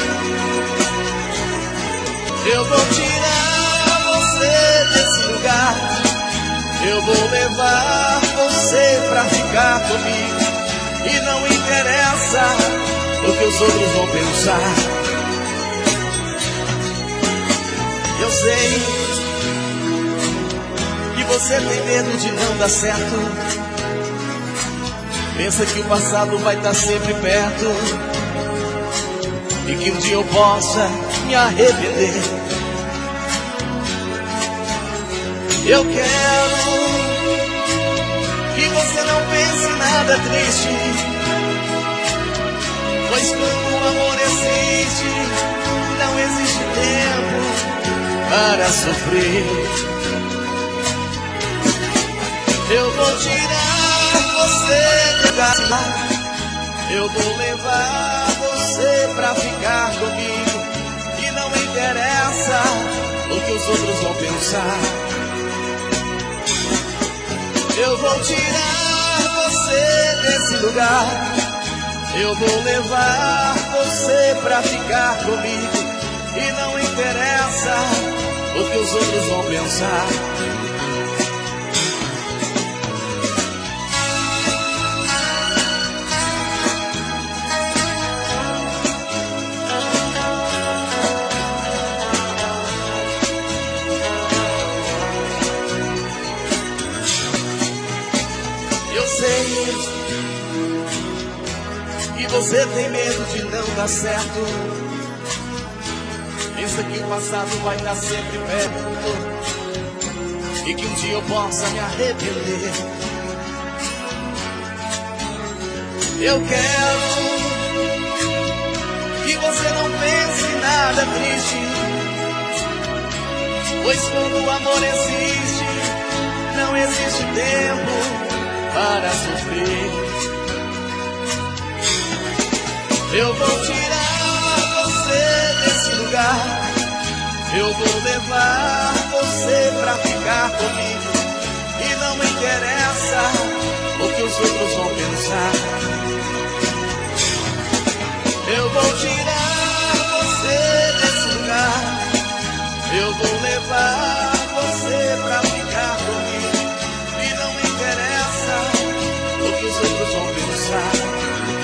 Eu vou tirar você desse lugar, eu vou levar você pra ficar comigo. E não interessa o que os outros vão pensar. Eu sei que você tem medo de não dar certo. Pensa que o passado vai estar sempre perto e que um dia eu possa me arrepender. Eu quero que você não pense nada triste, pois quando o amor existe, não existe tempo para sofrer. Eu vou tirar você de casa, eu vou levar você pra ficar comigo. E não interessa o que os outros vão pensar. Eu vou tirar você desse lugar, eu vou levar você pra ficar comigo. E não interessa o que os outros vão pensar. E você tem medo de não dar certo. Pensa que o passado vai estar sempre perto e que um dia eu possa me arrepender. Eu quero que você não pense em nada triste, pois quando o amor existe, não existe tempo para sofrer. Eu vou tirar você desse lugar, eu vou levar você pra ficar comigo, e não me interessa o que os outros vão pensar. Eu vou tirar você desse lugar, eu vou levar você pra ficar comigo, e não me interessa o que os outros vão pensar.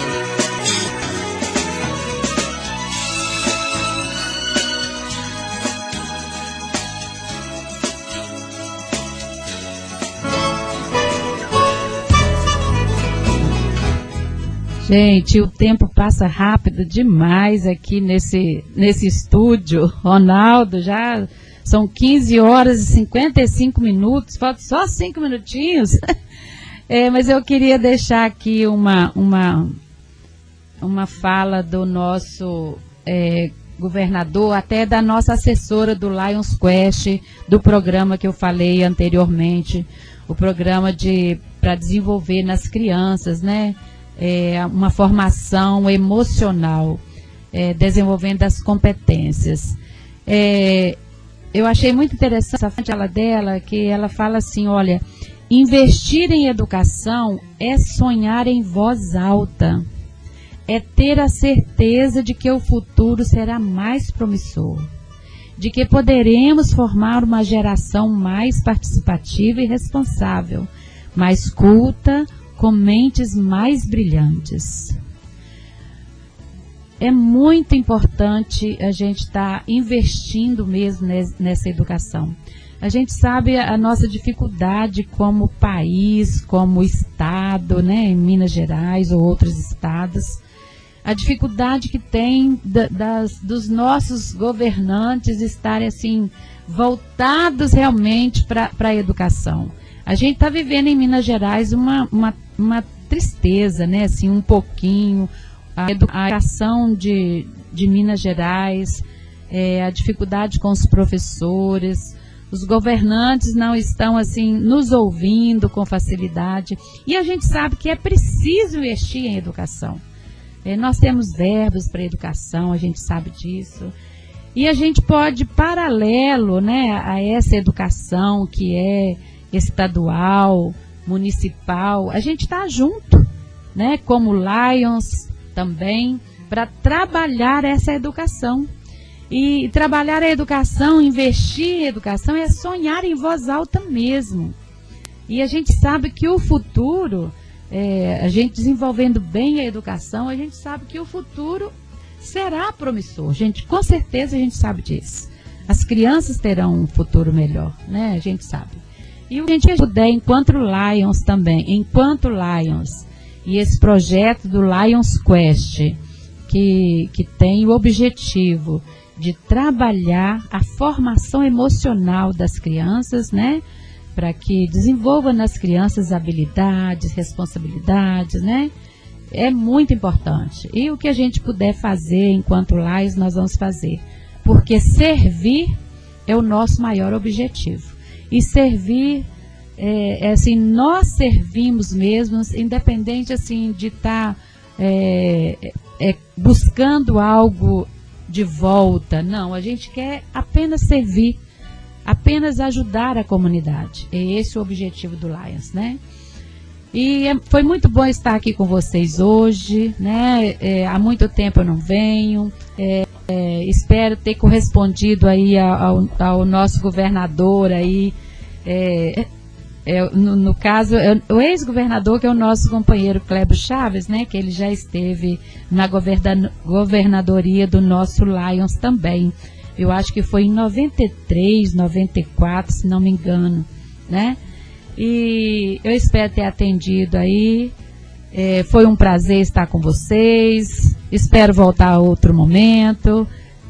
Gente, o tempo passa rápido demais aqui nesse, nesse estúdio. Ronaldo, já são quinze horas e cinquenta e cinco minutos, falta só cinco minutinhos. É, mas eu queria deixar aqui uma, uma, uma fala do nosso é, governador, até da nossa assessora do Lions Quest, do programa que eu falei anteriormente, o programa de para desenvolver nas crianças, né? É, uma formação emocional, é, desenvolvendo as competências. É, eu achei muito interessante a fala dela, que ela fala assim, olha, investir em educação é sonhar em voz alta, é ter a certeza de que o futuro será mais promissor, de que poderemos formar uma geração mais participativa e responsável, mais culta, com mentes mais brilhantes. É muito importante a gente estar tá investindo mesmo nessa educação. A gente sabe a nossa dificuldade como país, como estado, né, em Minas Gerais ou outros estados, a dificuldade que tem da, das, dos nossos governantes estarem assim, voltados realmente para a educação. A gente está vivendo em Minas Gerais uma, uma, uma tristeza, né? Assim, um pouquinho, a educação de, de Minas Gerais, é, a dificuldade com os professores, os governantes não estão assim nos ouvindo com facilidade, e a gente sabe que é preciso investir em educação. É, nós temos verbos para educação, a gente sabe disso, e a gente pode, paralelo, né, a essa educação que é estadual, municipal, a gente está junto, né, como Lions também, para trabalhar essa educação. E trabalhar a educação, investir em educação, é sonhar em voz alta mesmo. E a gente sabe que o futuro, é, a gente desenvolvendo bem a educação, a gente sabe que o futuro será promissor. Gente, com certeza a gente sabe disso. As crianças terão um futuro melhor, né? A gente sabe. E o que a gente puder, enquanto Lions também, enquanto Lions, e esse projeto do Lions Quest, que, que tem o objetivo de trabalhar a formação emocional das crianças, né? Para que desenvolva nas crianças habilidades, responsabilidades, né? É muito importante. E o que a gente puder fazer enquanto Lions, nós vamos fazer. Porque servir é o nosso maior objetivo. E servir, é, é assim, nós servimos mesmo, independente assim, de estar tá, é, é, buscando algo de volta. Não, a gente quer apenas servir, apenas ajudar a comunidade. É esse o objetivo do Lions, né? E é, foi muito bom estar aqui com vocês hoje, né? É, há muito tempo eu não venho. É, É, espero ter correspondido aí ao, ao nosso governador aí, é, é, no, no caso, é, o ex-governador, que é o nosso companheiro Clébio Chaves, né, que ele já esteve na governa, governadoria do nosso Lions também. Eu acho que foi em noventa e três, noventa e quatro, se não me engano, né? E eu espero ter atendido aí. É, foi um prazer estar com vocês. Espero voltar a outro momento.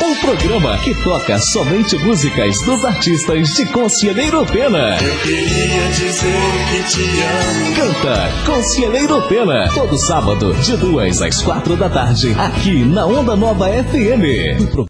Um programa que toca somente músicas dos artistas de Conselheiro Pena. Eu queria dizer que te amo. Canta Conselheiro Pena. Todo sábado, de duas às quatro da tarde, aqui na Onda Nova F M.